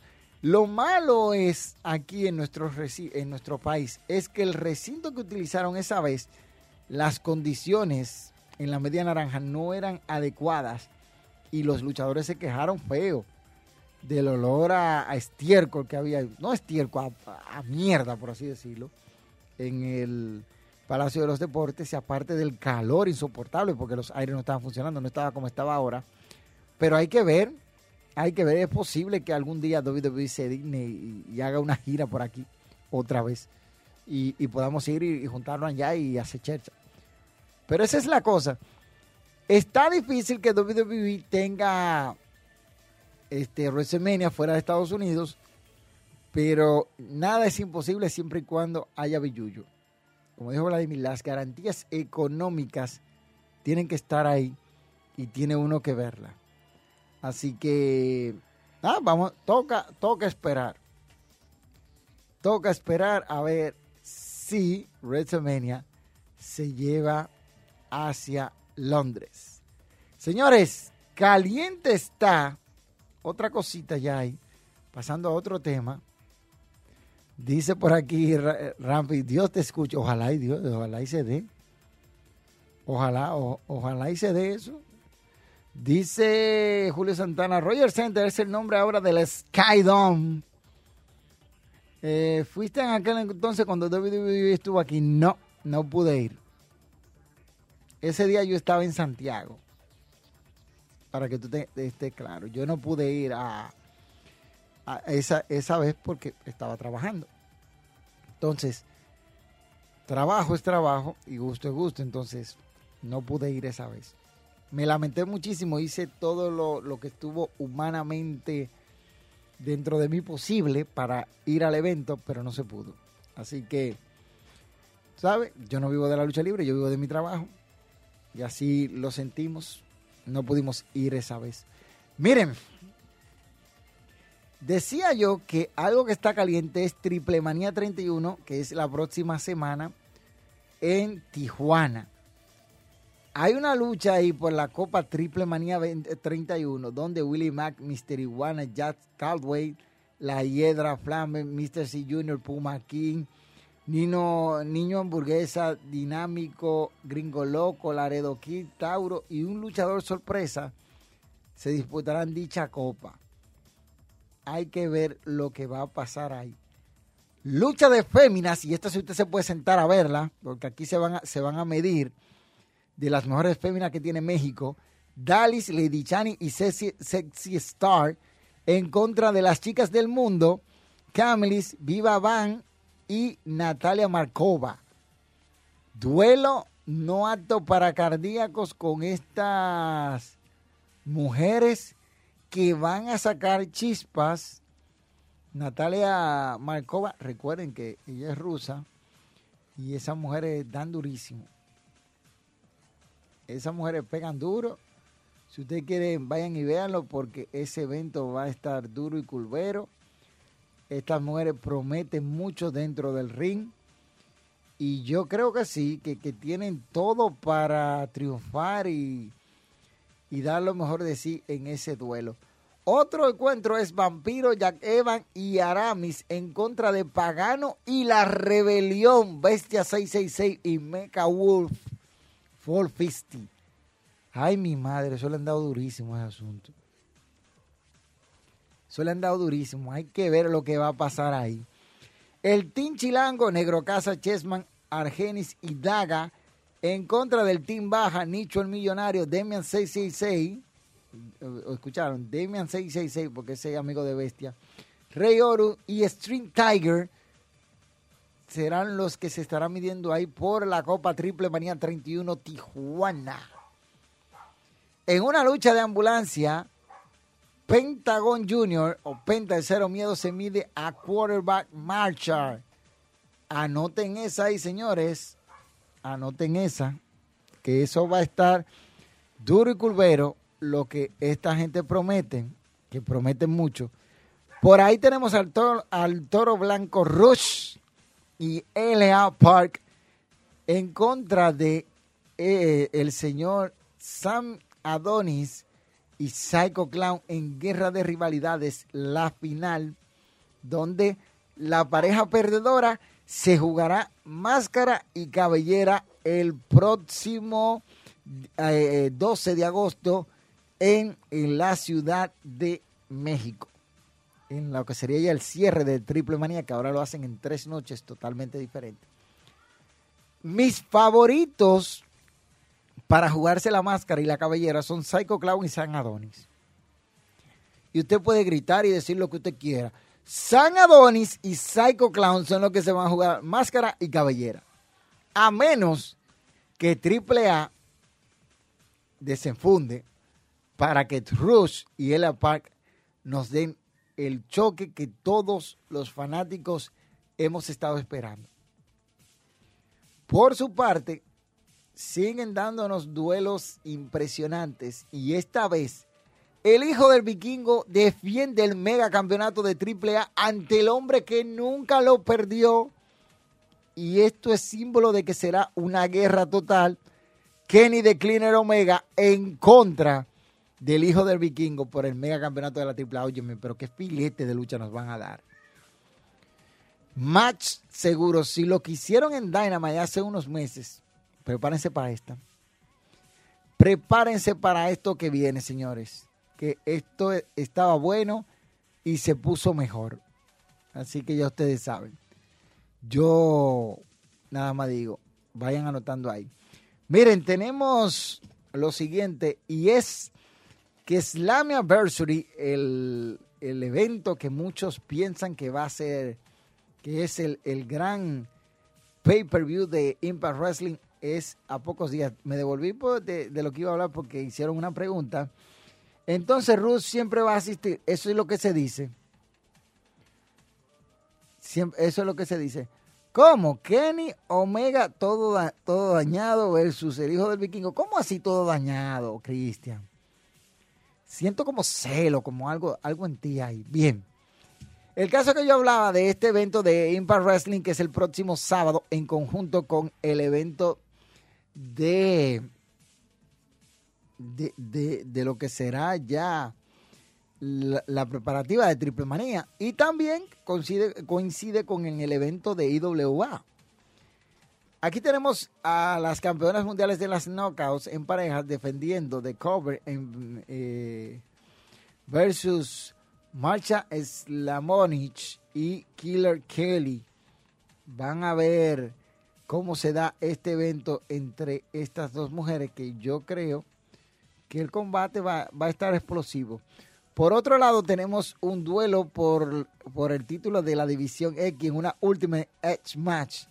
Lo malo es aquí en nuestro, en nuestro país, es que el recinto que utilizaron esa vez, las condiciones en la Media Naranja no eran adecuadas y los luchadores se quejaron feo del olor a, a estiércol que había, no estiércol, a, a mierda, por así decirlo, en el Palacio de los Deportes, y aparte del calor insoportable, porque los aires no estaban funcionando, no estaba como estaba ahora. Pero hay que ver, hay que ver, es posible que algún día doble u doble u E se digne y, y haga una gira por aquí, otra vez, y, y podamos ir y, y juntarnos allá y hacer chercha. Pero esa es la cosa. Está difícil que doble u doble u E tenga este, WrestleMania fuera de Estados Unidos, pero nada es imposible siempre y cuando haya billuyo. Como dijo Vladimir, las garantías económicas tienen que estar ahí y tiene uno que verla. Así que, ah, vamos, toca, toca esperar. Toca esperar a ver si WrestleMania se lleva hacia Londres. Señores, caliente está. Otra cosita ya hay. Pasando a otro tema. Dice por aquí Rampi, Dios te escuche. Ojalá y Dios, ojalá y se dé. Ojalá, o, ojalá y se dé eso. Dice Julio Santana, Roger Center es el nombre ahora del Skydome. Eh, ¿Fuiste en aquel entonces cuando doble u doble u E estuvo aquí? No, no pude ir. Ese día yo estaba en Santiago. Para que tú te, estés claro. Yo no pude ir a, a esa, esa vez porque estaba trabajando. Entonces, trabajo es trabajo y gusto es gusto. Entonces, no pude ir esa vez. Me lamenté muchísimo. Hice todo lo, lo que estuvo humanamente dentro de mí posible para ir al evento, pero no se pudo. Así que, ¿sabe? Yo no vivo de la lucha libre, yo vivo de mi trabajo. Y así lo sentimos. No pudimos ir esa vez. Miren, decía yo que algo que está caliente es Triple Manía treinta y uno, que es la próxima semana en Tijuana. Hay una lucha ahí por la Copa Triple Manía treinta y uno, donde Willie Mack, mister Iguana, Jack Caldwell, La Hiedra, Flamme, mister C Junior, Puma King, Nino, Niño Hamburguesa, Dinámico, Gringo Loco, Laredo Kid, Tauro y un luchador sorpresa se disputarán dicha copa. Hay que ver lo que va a pasar ahí. Lucha de féminas, y esta si usted se puede sentar a verla, porque aquí se van a, se van a medir de las mejores féminas que tiene México. Dallas, Lady Chani y Sexy, Sexy Star en contra de las chicas del mundo, Camelis, Viva Van y Natalia Markova. Duelo no apto para cardíacos con estas mujeres que van a sacar chispas. Natalia Markova, recuerden que ella es rusa y esas mujeres dan durísimo. Esas mujeres pegan duro. Si ustedes quieren, vayan y véanlo porque ese evento va a estar duro y curvero. Estas mujeres prometen mucho dentro del ring. Y yo creo que sí, que, que tienen todo para triunfar y, y dar lo mejor de sí en ese duelo. Otro encuentro es Vampiro, Jack Evans y Aramis en contra de Pagano y La Rebelión, Bestia seiscientos sesenta y seis y Mecha Wolf cuatrocientos cincuenta. Ay, mi madre, eso le han dado durísimo a ese asunto. Eso le han dado durísimo. Hay que ver lo que va a pasar ahí. El Team Chilango, Negro Casa, Chessman, Argenis y Daga en contra del Team Baja, Nicho el Millonario, Demian seiscientos sesenta y seis. ¿Escucharon? Demian seiscientos sesenta y seis porque ese es amigo de Bestia. Rey Oru y String Tiger serán los que se estarán midiendo ahí por la Copa Triple Manía treinta y uno Tijuana. En una lucha de ambulancia, Pentagon Junior o Penta de Cero Miedo se mide a Quarterback Marchar. Anoten esa ahí, señores. Anoten esa. Que eso va a estar duro y curvero lo que esta gente promete, que prometen mucho. Por ahí tenemos al toro, al toro blanco Rush y L A Park en contra de eh, el señor Sam Adonis y Psycho Clown en guerra de rivalidades, la final donde la pareja perdedora se jugará máscara y cabellera el próximo eh, doce de agosto en, en la Ciudad de México, en lo que sería ya el cierre del Triple Manía, que ahora lo hacen en tres noches totalmente diferentes. Mis favoritos para jugarse la máscara y la cabellera son Psycho Clown y San Adonis. Y usted puede gritar y decir lo que usted quiera. San Adonis y Psycho Clown son los que se van a jugar máscara y cabellera. A menos que Triple A desenfunde para que Rush y Ella Park nos den el choque que todos los fanáticos hemos estado esperando. Por su parte, siguen dándonos duelos impresionantes y esta vez el hijo del vikingo defiende el mega campeonato de Triple A ante el hombre que nunca lo perdió. Y esto es símbolo de que será una guerra total. Kenny de Cleaner Omega en contra del hijo del vikingo por el mega campeonato de la Triple A. Óyeme, pero qué filete de lucha nos van a dar. Match seguro. Si lo que hicieron en Dynamite hace unos meses, prepárense para esta. Prepárense para esto que viene, señores. Que esto estaba bueno y se puso mejor. Así que ya ustedes saben. Yo nada más digo, vayan anotando ahí. Miren, tenemos lo siguiente y es que Slammiversary, el, el evento que muchos piensan que va a ser, que es el, el gran pay-per-view de Impact Wrestling, es a pocos días. Me devolví de, de lo que iba a hablar porque hicieron una pregunta. Entonces Ruth siempre va a asistir. Eso es lo que se dice. Siempre, eso es lo que se dice. ¿Cómo? Kenny Omega todo, da, todo dañado versus el hijo del vikingo. ¿Cómo así todo dañado, Cristian? Siento como celo, como algo, algo en ti ahí. Bien. El caso que yo hablaba de este evento de Impact Wrestling, que es el próximo sábado, en conjunto con el evento de, de, de, de lo que será ya la, la preparativa de Triple Manía. Y también coincide, coincide con el evento de I W A. Aquí tenemos a las campeonas mundiales de las Knockouts en parejas defendiendo The Cover en, eh, versus Marsha Slamonich y Killer Kelly. Van a ver cómo se da este evento entre estas dos mujeres, que yo creo que el combate va, va a estar explosivo. Por otro lado, tenemos un duelo por, por el título de la División X en una Ultimate Edge Match.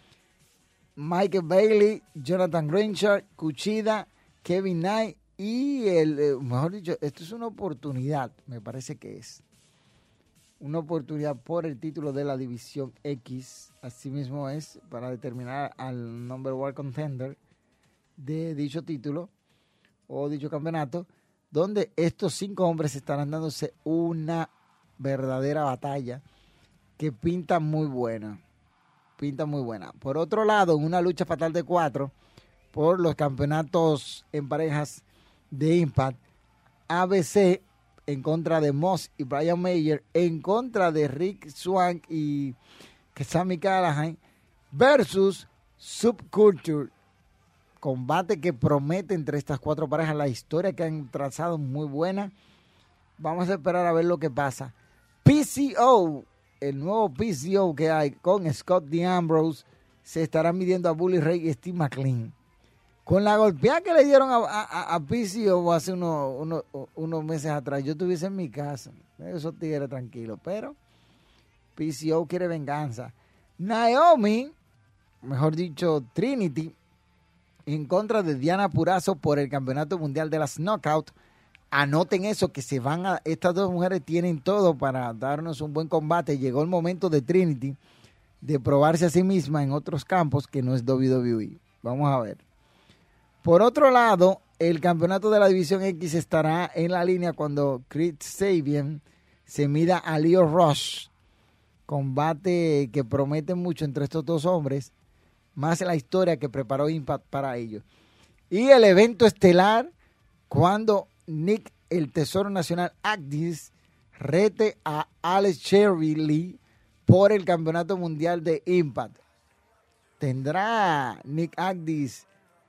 Michael Bailey, Jonathan Greenshard, Kushida, Kevin Knight y el, eh, mejor dicho, esto es una oportunidad, me parece que es una oportunidad por el título de la División X, así mismo es, para determinar al number one contender de dicho título o dicho campeonato, donde estos cinco hombres estarán dándose una verdadera batalla que pinta muy buena. Pinta muy buena. Por otro lado, en una lucha fatal de cuatro por los campeonatos en parejas de Impact, A B C en contra de Moss y Brian Mayer, en contra de Rick Swank y Sami Callihan versus Subculture. Combate que promete entre estas cuatro parejas. La historia que han trazado muy buena. Vamos a esperar a ver lo que pasa. P C O, el nuevo P C O que hay con Scott D'Ambrose, se estarán midiendo a Bully Ray y Steve McLean. Con la golpeada que le dieron a, a, a P C O hace unos, unos, unos meses atrás, yo estuviese en mi casa. Eso tigre tranquilo. Pero P C O quiere venganza. Naomi, mejor dicho, Trinity, en contra de Diana Purrazzo por el Campeonato Mundial de las Knockout. Anoten eso, que se van a... Estas dos mujeres tienen todo para darnos un buen combate. Llegó el momento de Trinity de probarse a sí misma en otros campos que no es W W E. Vamos a ver. Por otro lado, el campeonato de la División X estará en la línea cuando Chris Sabian se mida a Leo Rush. Combate que promete mucho entre estos dos hombres, más la historia que preparó Impact para ellos. Y el evento estelar, cuando Nick, el Tesoro Nacional Aldis, rete a Alex Shelley por el campeonato mundial de Impact. ¿Tendrá Nick Aldis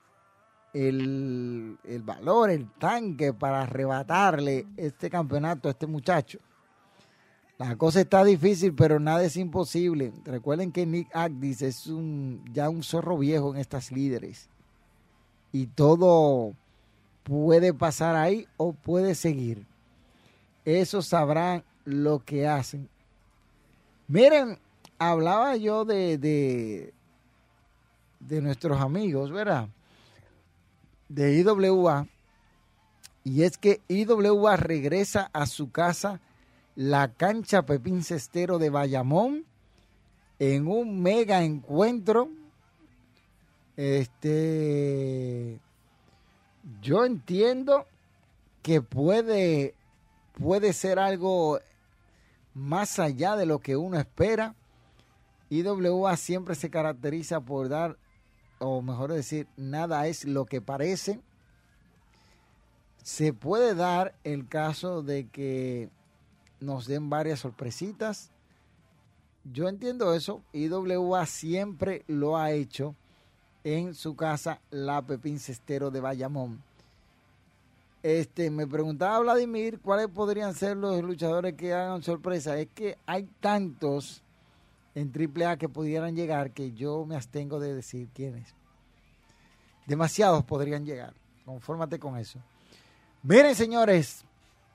el, el valor, el tanque para arrebatarle este campeonato a este muchacho? La cosa está difícil, pero nada es imposible. Recuerden que Nick Aldis es un, ya un zorro viejo en estas líderes. Y todo puede pasar ahí o puede seguir. Esos sabrán lo que hacen. Miren, hablaba yo de, de, de nuestros amigos, ¿verdad? De I W A. Y es que I W A regresa a su casa, la cancha Pepín Cestero de Bayamón, en un mega encuentro. Este, yo entiendo que puede, puede ser algo más allá de lo que uno espera. I W A siempre se caracteriza por dar, o mejor decir, nada es lo que parece. Se puede dar el caso de que nos den varias sorpresitas. Yo entiendo eso. I W A siempre lo ha hecho en su casa, la Pepín Cestero de Bayamón. Este, me preguntaba Vladimir cuáles podrían ser los luchadores que hagan sorpresa. Es que hay tantos en triple A que pudieran llegar que yo me abstengo de decir quiénes. Demasiados podrían llegar. Confórmate con eso. Miren, señores,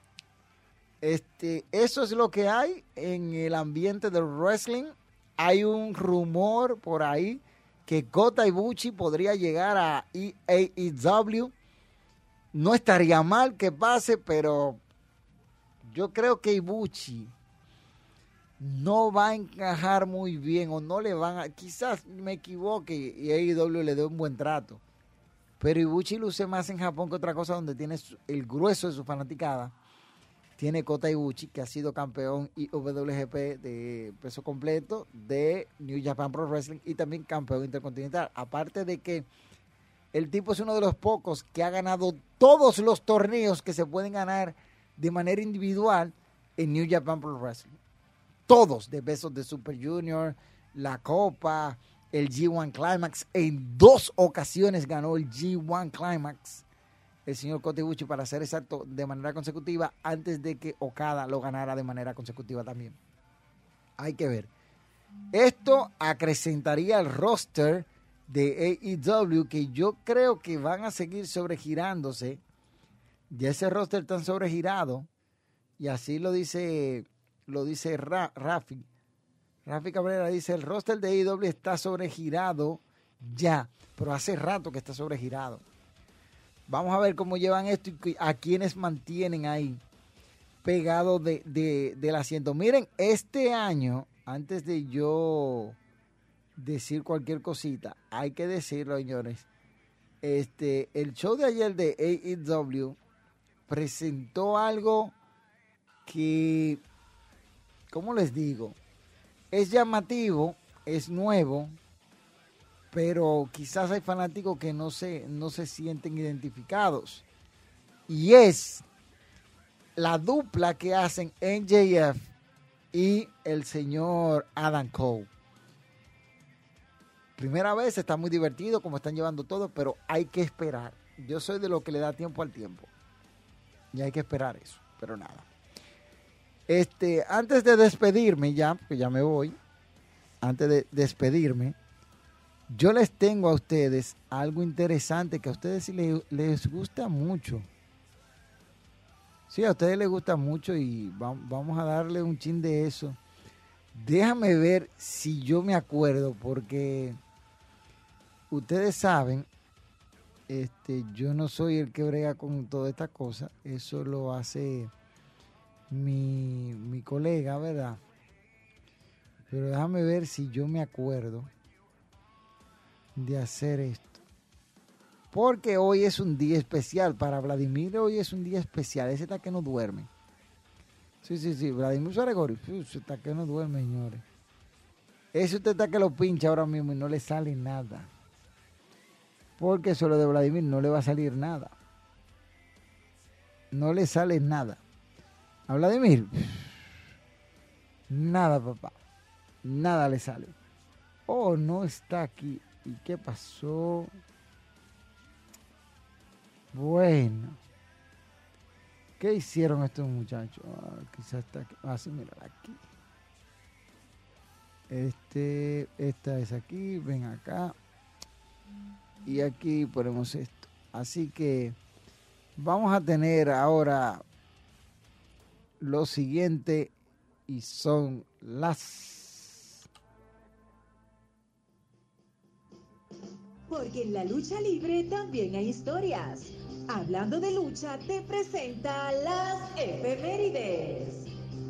este, eso es lo que hay en el ambiente del wrestling. Hay un rumor por ahí que Kota Ibushi podría llegar a E A E W. No estaría mal que pase, pero yo creo que Ibushi no va a encajar muy bien o no le van a... Quizás me equivoque y A E W le dé un buen trato. Pero Ibushi luce más en Japón que otra cosa, donde tiene el grueso de su fanaticada. Tiene Kota Ibushi, que ha sido campeón I W G P de peso completo de New Japan Pro Wrestling y también campeón intercontinental. Aparte de que el tipo es uno de los pocos que ha ganado todos los torneos que se pueden ganar de manera individual en New Japan Pro Wrestling. Todos, de besos de Super Junior, la Copa, el G uno Climax. En dos ocasiones ganó el G uno Climax el señor Kota Ibushi, para ser exacto, de manera consecutiva, antes de que Okada lo ganara de manera consecutiva también. Hay que ver. Esto acrecentaría el roster de A E W, que yo creo que van a seguir sobregirándose. Ya ese roster tan sobregirado, y así lo dice, lo dice Ra, Rafi. Rafi Cabrera dice, el roster de A E W está sobregirado ya, pero hace rato que está sobregirado. Vamos a ver cómo llevan esto y a quienes mantienen ahí pegados de, de, del asiento. Miren, este año, antes de yo decir cualquier cosita, hay que decirlo, señores. Este, el show de ayer de A E W presentó algo que, ¿cómo les digo? Es llamativo, es nuevo, pero quizás hay fanáticos que no se, no se sienten identificados. Y es la dupla que hacen N J F y el señor Adam Cole. Primera vez, está muy divertido como están llevando todo, pero hay que esperar. Yo soy de los que le da tiempo al tiempo. Y hay que esperar eso, pero nada. Este, antes de despedirme ya, porque ya me voy, antes de despedirme, yo les tengo a ustedes algo interesante que a ustedes sí les, les gusta mucho. Sí, a ustedes les gusta mucho y va, vamos a darle un chin de eso. Déjame ver si yo me acuerdo, porque ustedes saben, este, yo no soy el que brega con toda esta cosa. Eso lo hace mi, mi colega, ¿verdad? Pero déjame ver si yo me acuerdo de hacer esto, porque hoy es un día especial para Vladimir. Hoy es un día especial. Ese está que no duerme. Sí, sí, sí, Vladimir Suárez, ese está que no duerme, señores. Ese usted está que lo pincha ahora mismo y no le sale nada, porque solo de Vladimir no le va a salir nada. No le sale nada a Vladimir. Nada, papá. Nada le sale. Oh, no está aquí. ¿Y qué pasó? Bueno. ¿Qué hicieron estos muchachos? Ah, quizás está aquí. Ah, sí, mira, aquí. Este, esta es aquí. Ven acá. Y aquí ponemos esto. Así que vamos a tener ahora lo siguiente y son las... Porque en la lucha libre también hay historias. Hablando de lucha, te presenta las efemérides.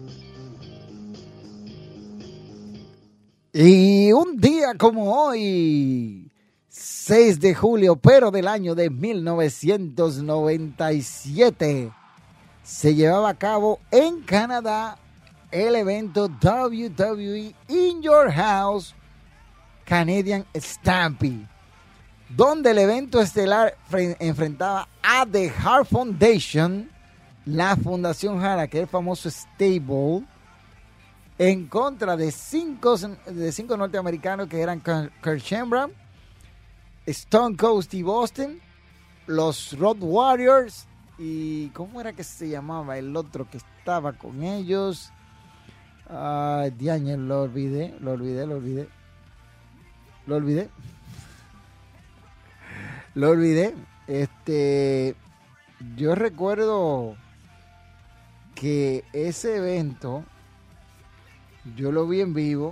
Y un día como hoy, seis de julio, pero del año de mil novecientos noventa y siete, se llevaba a cabo en Canadá el evento W W E In Your House Canadian Stampede, donde el evento estelar enfrentaba a The Hart Foundation, la Fundación Hart, que es el famoso stable, en contra de cinco, de cinco norteamericanos que eran Kurt Shamrock, Stone Cold Steve Austin, los Road Warriors y ¿cómo era que se llamaba el otro que estaba con ellos? Ay, diañe, lo olvidé, lo olvidé, lo olvidé. Lo olvidé. Lo olvidé. Este, yo recuerdo que ese evento yo lo vi en vivo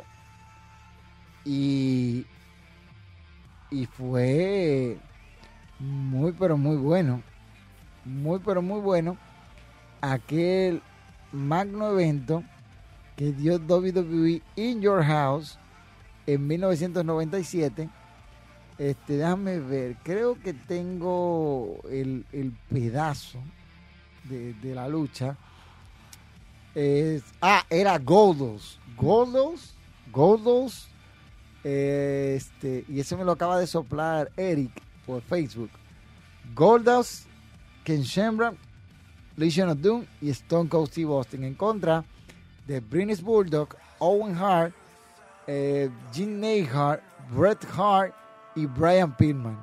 y, y fue muy, pero muy bueno. Muy, pero muy bueno. Aquel magno evento que dio W W E In Your House en mil novecientos noventa y siete. Este, déjame ver, creo que tengo el, el pedazo de, de la lucha. Es, ah, era Goldust. Goldust, Goldust, eh, este, y eso me lo acaba de soplar Eric por Facebook. Goldust, Ken Shamrock, Legion of Doom y Stone Cold Steve Austin en contra de British Bulldog, Owen Hart, eh, Jim Neidhart, Bret Hart y Brian Pillman,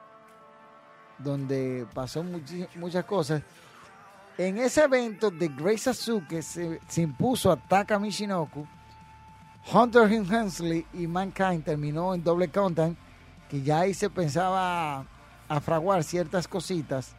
donde pasó much- muchas cosas. En ese evento, The Great Sasuke se, se impuso a Taka Michinoku, Hunter Hearst Helmsley y Mankind terminó en doble contact, que ya ahí se pensaba a fraguar ciertas cositas,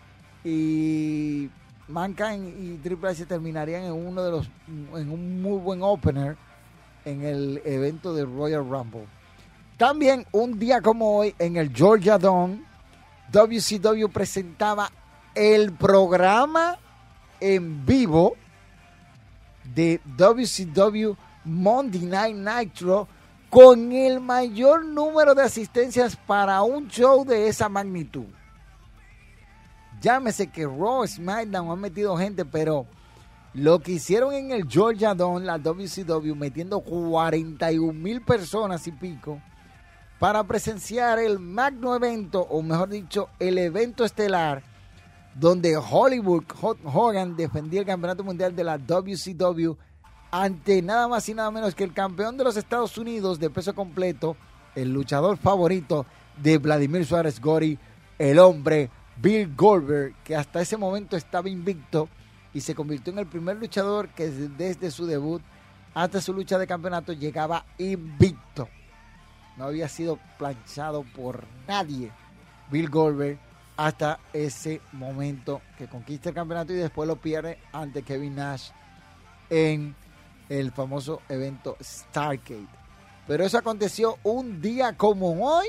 y Mankind y Triple H terminarían en uno de los en un muy buen opener en el evento de Royal Rumble. También un día como hoy en el Georgia Dome, W C W presentaba el programa en vivo de W C W Monday Night Nitro con el mayor número de asistencias para un show de esa magnitud. Llámese que Raw, SmackDown han metido gente, pero lo que hicieron en el Georgia Dome, la W C W, metiendo cuarenta y un mil personas y pico, para presenciar el magno evento, o mejor dicho, el evento estelar, donde Hollywood Hogan defendía el campeonato mundial de la W C W ante nada más y nada menos que el campeón de los Estados Unidos de peso completo, el luchador favorito de Vladimir Suárez Gori, el hombre Bill Goldberg, que hasta ese momento estaba invicto y se convirtió en el primer luchador que desde su debut hasta su lucha de campeonato llegaba invicto. No había sido planchado por nadie Bill Goldberg hasta ese momento que conquista el campeonato y después lo pierde ante Kevin Nash en el famoso evento Starrcade. Pero eso aconteció un día como hoy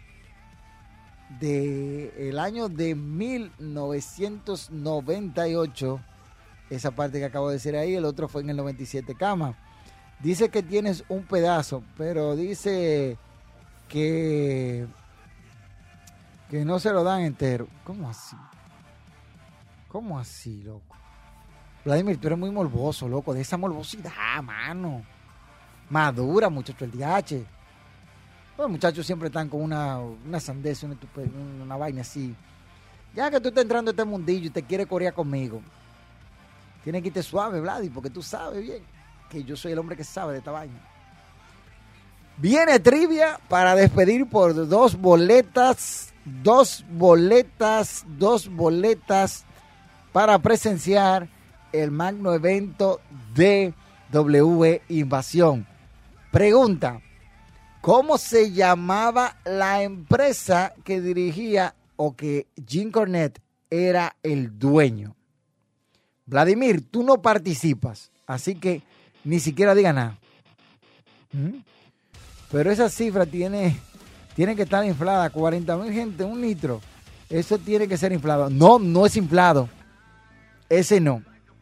del año de mil novecientos noventa y ocho. Esa parte que acabo de decir ahí, el otro fue en el noventa y siete. Cama, dice que tienes un pedazo, pero dice que que no se lo dan entero. ¿Cómo así? ¿Cómo así, loco? Vladimir, tú eres muy morboso, loco. De esa morbosidad, mano. Madura, muchacho, el D H. Los muchachos siempre están con una, una sandez, una, una vaina así. Ya que tú estás entrando a este mundillo y te quieres corear conmigo, tienes que irte suave, Vladi, porque tú sabes bien. que yo soy el hombre que sabe de esta vaina. Viene trivia para despedir por dos boletas, dos boletas, dos boletas para presenciar el magno evento de W W E Invasión. Pregunta, ¿cómo se llamaba la empresa que dirigía o que Jim Cornette era el dueño? Vladimir, tú no participas, así que ni siquiera diga nada. ¿Mm? Pero esa cifra tiene, tiene que estar inflada. cuarenta mil gente, un litro. Eso tiene que ser inflado. No, no es inflado. Ese no.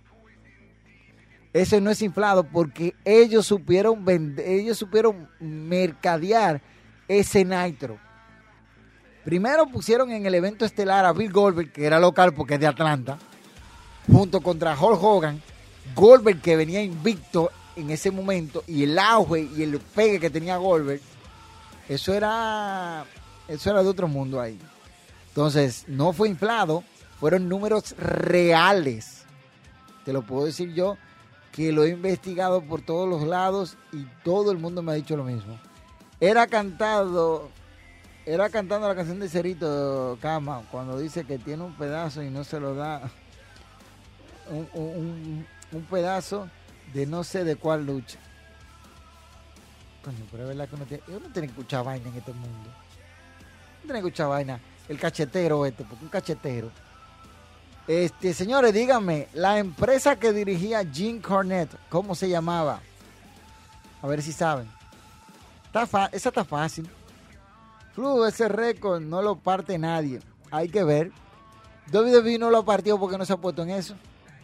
Ese no es inflado porque ellos supieron vender, ellos supieron mercadear ese nitro. Primero pusieron en el evento estelar a Bill Goldberg, que era local porque es de Atlanta, junto contra Hulk Hogan. Goldberg, que venía invicto en ese momento, y el auge y el pegue que tenía Goldberg, eso era eso era de otro mundo ahí. Entonces, no fue inflado, fueron números reales. Te lo puedo decir yo, que lo he investigado por todos los lados y todo el mundo me ha dicho lo mismo. Era cantado, era cantando la canción de Cerito Cama, cuando dice que tiene un pedazo y no se lo da, un, un, un pedazo de no sé de cuál lucha. Coño, pero es verdad que uno tiene, uno tiene que escuchar vaina en este mundo. Uno tiene que escuchar vaina. El cachetero este, porque un cachetero. Este, señores, díganme, la empresa que dirigía Jim Cornette, ¿cómo se llamaba? A ver si saben. Está fa- esa está fácil. Flu, ese récord no lo parte nadie. Hay que ver. W W E no lo partió porque no se ha puesto en eso.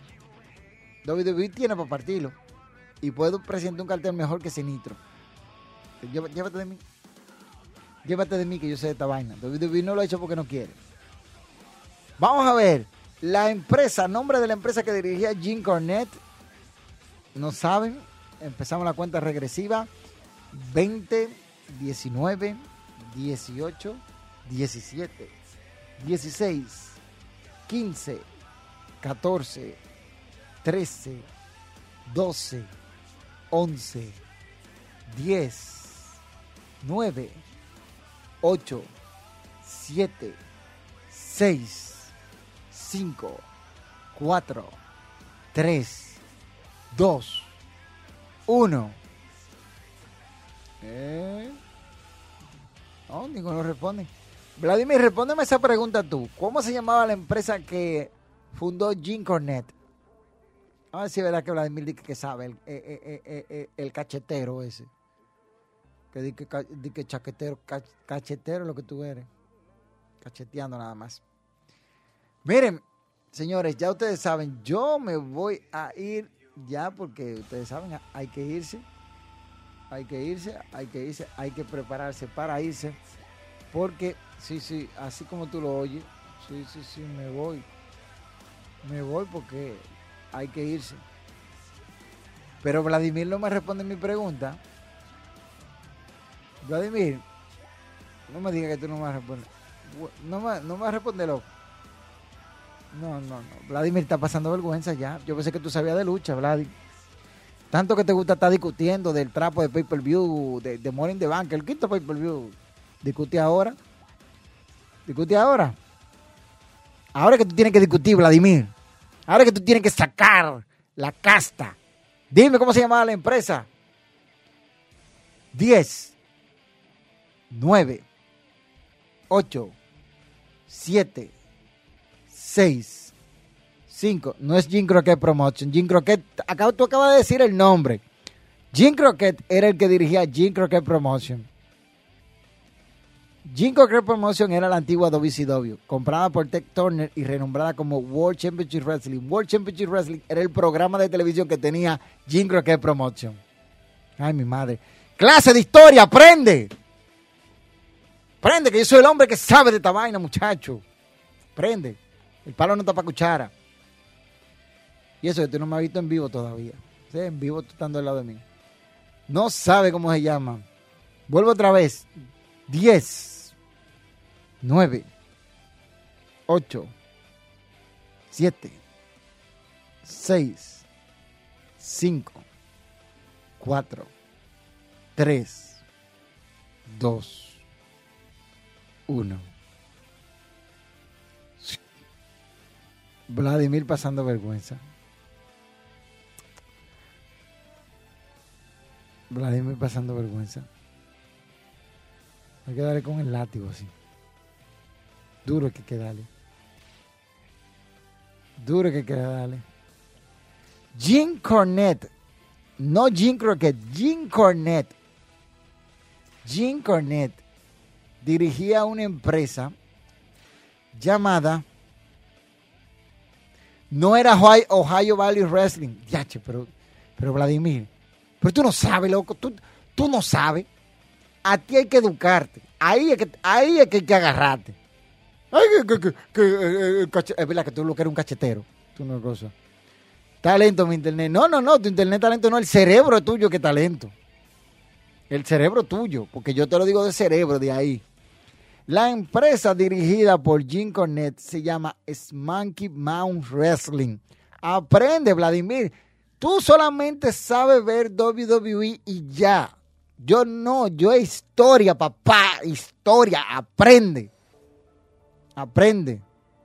W W E tiene para partirlo. Y puedo presentar un cartel mejor que ese nitro. Llévate de mí. Llévate de mí que yo sé de esta vaina. W W E no lo ha hecho porque no quiere. Vamos a ver. La empresa, nombre de la empresa que dirigía Jim Cornette. No saben. Empezamos la cuenta regresiva. veinte, diecinueve, dieciocho, diecisiete, dieciséis, quince, catorce, trece, doce, once, diez, nueve, ocho, siete, seis, cinco, cuatro, tres, dos, uno. ¿Eh? No, ninguno responde. Vladimir, respóndeme esa pregunta tú. ¿Cómo se llamaba la empresa que fundó Jim Cornette? A ver si es verdad que Vladimir dice que sabe, el, el, el, el, el, el cachetero ese. Que dice que, di que chaquetero, cach, cachetero lo que tú eres. Cacheteando nada más. Miren, señores, ya ustedes saben, yo me voy a ir ya porque ustedes saben, hay que irse. Hay que irse, hay que irse, hay que prepararse para irse. Porque, sí, sí, así como tú lo oyes, sí, sí, sí, me voy. Me voy porque hay que irse. Pero Vladimir no me responde mi pregunta. Vladimir, no me digas que tú no me vas a responder. No me, no me vas a responder, loco. No, no, no. Vladimir está pasando vergüenza ya. Yo pensé que tú sabías de lucha, Vladimir. Tanto que te gusta estar discutiendo del trapo de pay-per-view, de, de Money in the Bank, el quinto pay-per-view. Discute ahora. Discute ahora. Ahora que tú tienes que discutir, Vladimir. Ahora que tú tienes que sacar la casta. Dime cómo se llamaba la empresa. diez, nueve, ocho, siete, seis, cinco. No es Jim Crockett Promotion. Jim Crockett, acá tú acabas de decir el nombre. Jim Crockett era el que dirigía Jim Crockett Promotion. Jim Crockett Promotion era la antigua W C W, comprada por Ted Turner y renombrada como World Championship Wrestling. World Championship Wrestling era el programa de televisión que tenía Jim Crockett Promotion. Ay, mi madre. Clase de historia, aprende. Prende, que yo soy el hombre que sabe de esta vaina, muchacho. Prende. El palo no está para cuchara. Y eso que tú no me has visto en vivo todavía. ¿Sí? En vivo tú estando al lado de mí. No sabe cómo se llama. Vuelvo otra vez. diez, nueve, ocho, siete, seis, cinco, cuatro, tres, dos, uno. Vladimir pasando vergüenza. Vladimir pasando vergüenza. Hay que darle con el látigo así. Duro que hay que darle. Duro que hay que darle. Jim Cornette. No Jim Crockett. Jim Cornette. Jim Cornette dirigía una empresa llamada... No era Ohio, Ohio Valley Wrestling. Yache, pero, pero Vladimir. Pero tú no sabes, loco. Tú, tú no sabes. A ti hay que educarte. Ahí es que, ahí es que hay que agarrarte. Ay, que, que, que, que, eh, cache, es verdad que tú lo que eres un cachetero. Tú no cosa. Talento, mi internet. No, no, no. Tu internet talento no. El cerebro es tuyo que talento. El cerebro tuyo. Porque yo te lo digo de cerebro, de ahí. La empresa dirigida por Jim Cornette se llama Smoky Mountain Wrestling. Aprende, Vladimir. Tú solamente sabes ver W W E y ya. Yo no, yo es historia, papá. Historia, aprende. Aprende.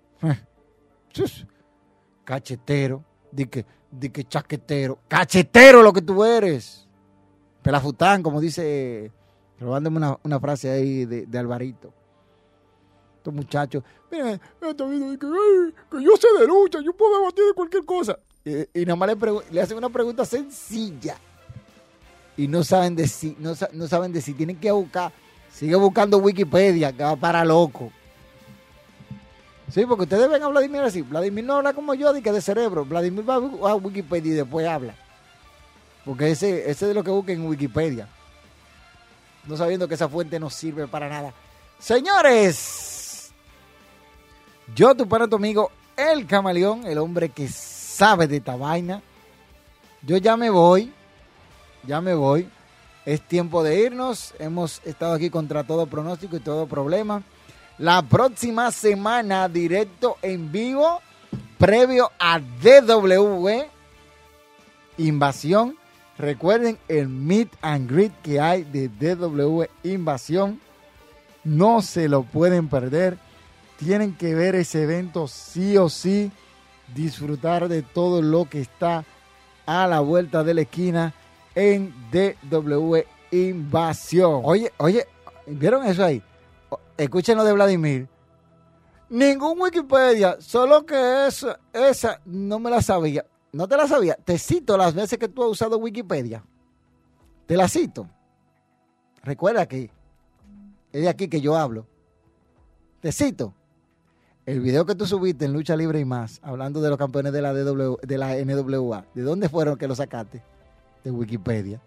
Cachetero. Di que, di que chaquetero. Cachetero lo que tú eres. Pelafután, como dice. Robándome una, una frase ahí de, de Alvarito. Estos muchachos, miren, que, que yo sé de lucha, yo puedo debatir de cualquier cosa. Y, y nada más le, pregu- le hacen una pregunta sencilla. Y no saben decir, no, no saben decir, tienen que buscar, sigue buscando Wikipedia, que va para loco. Sí, porque ustedes ven a Vladimir así. Vladimir no habla como yo, de que de cerebro. Vladimir va a Wikipedia y después habla. Porque ese, ese es de lo que busca en Wikipedia. No sabiendo que esa fuente no sirve para nada. Señores, yo, tu pana, tu amigo, el Camaleón, el hombre que sabe de esta vaina. Yo ya me voy, ya me voy. Es tiempo de irnos. Hemos estado aquí contra todo pronóstico y todo problema. La próxima semana, directo en vivo, previo a D W E Invasión. Recuerden el meet and greet que hay de D W E Invasión. No se lo pueden perder. Tienen que ver ese evento sí o sí. Disfrutar de todo lo que está a la vuelta de la esquina en D W E Invasión. Oye, oye, ¿vieron eso ahí? Escuchen lo de Vladimir. Ningún Wikipedia, solo que esa, esa no me la sabía. No te la sabía. Te cito las veces que tú has usado Wikipedia. Te la cito. Recuerda que es de aquí que yo hablo. Te cito. El video que tú subiste en Lucha Libre y Más, hablando de los campeones de la, D W, de la N W A, ¿de dónde fueron que lo sacaste? De Wikipedia.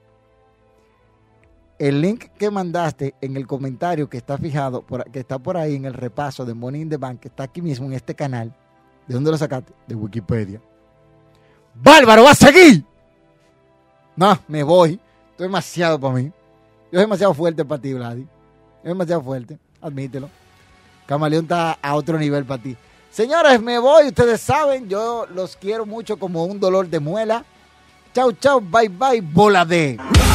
El link que mandaste en el comentario que está fijado, por, que está por ahí en el repaso de Money in the Bank, que está aquí mismo en este canal, ¿de dónde lo sacaste? De Wikipedia. ¡Bárbaro, va a seguir! No, me voy. Esto es demasiado para mí. Yo soy demasiado fuerte para ti, Vladi. Es demasiado fuerte, admítelo. Camaleón está a otro nivel para ti. Señores, me voy. Ustedes saben, yo los quiero mucho como un dolor de muela. Chau, chau, bye, bye, bola de...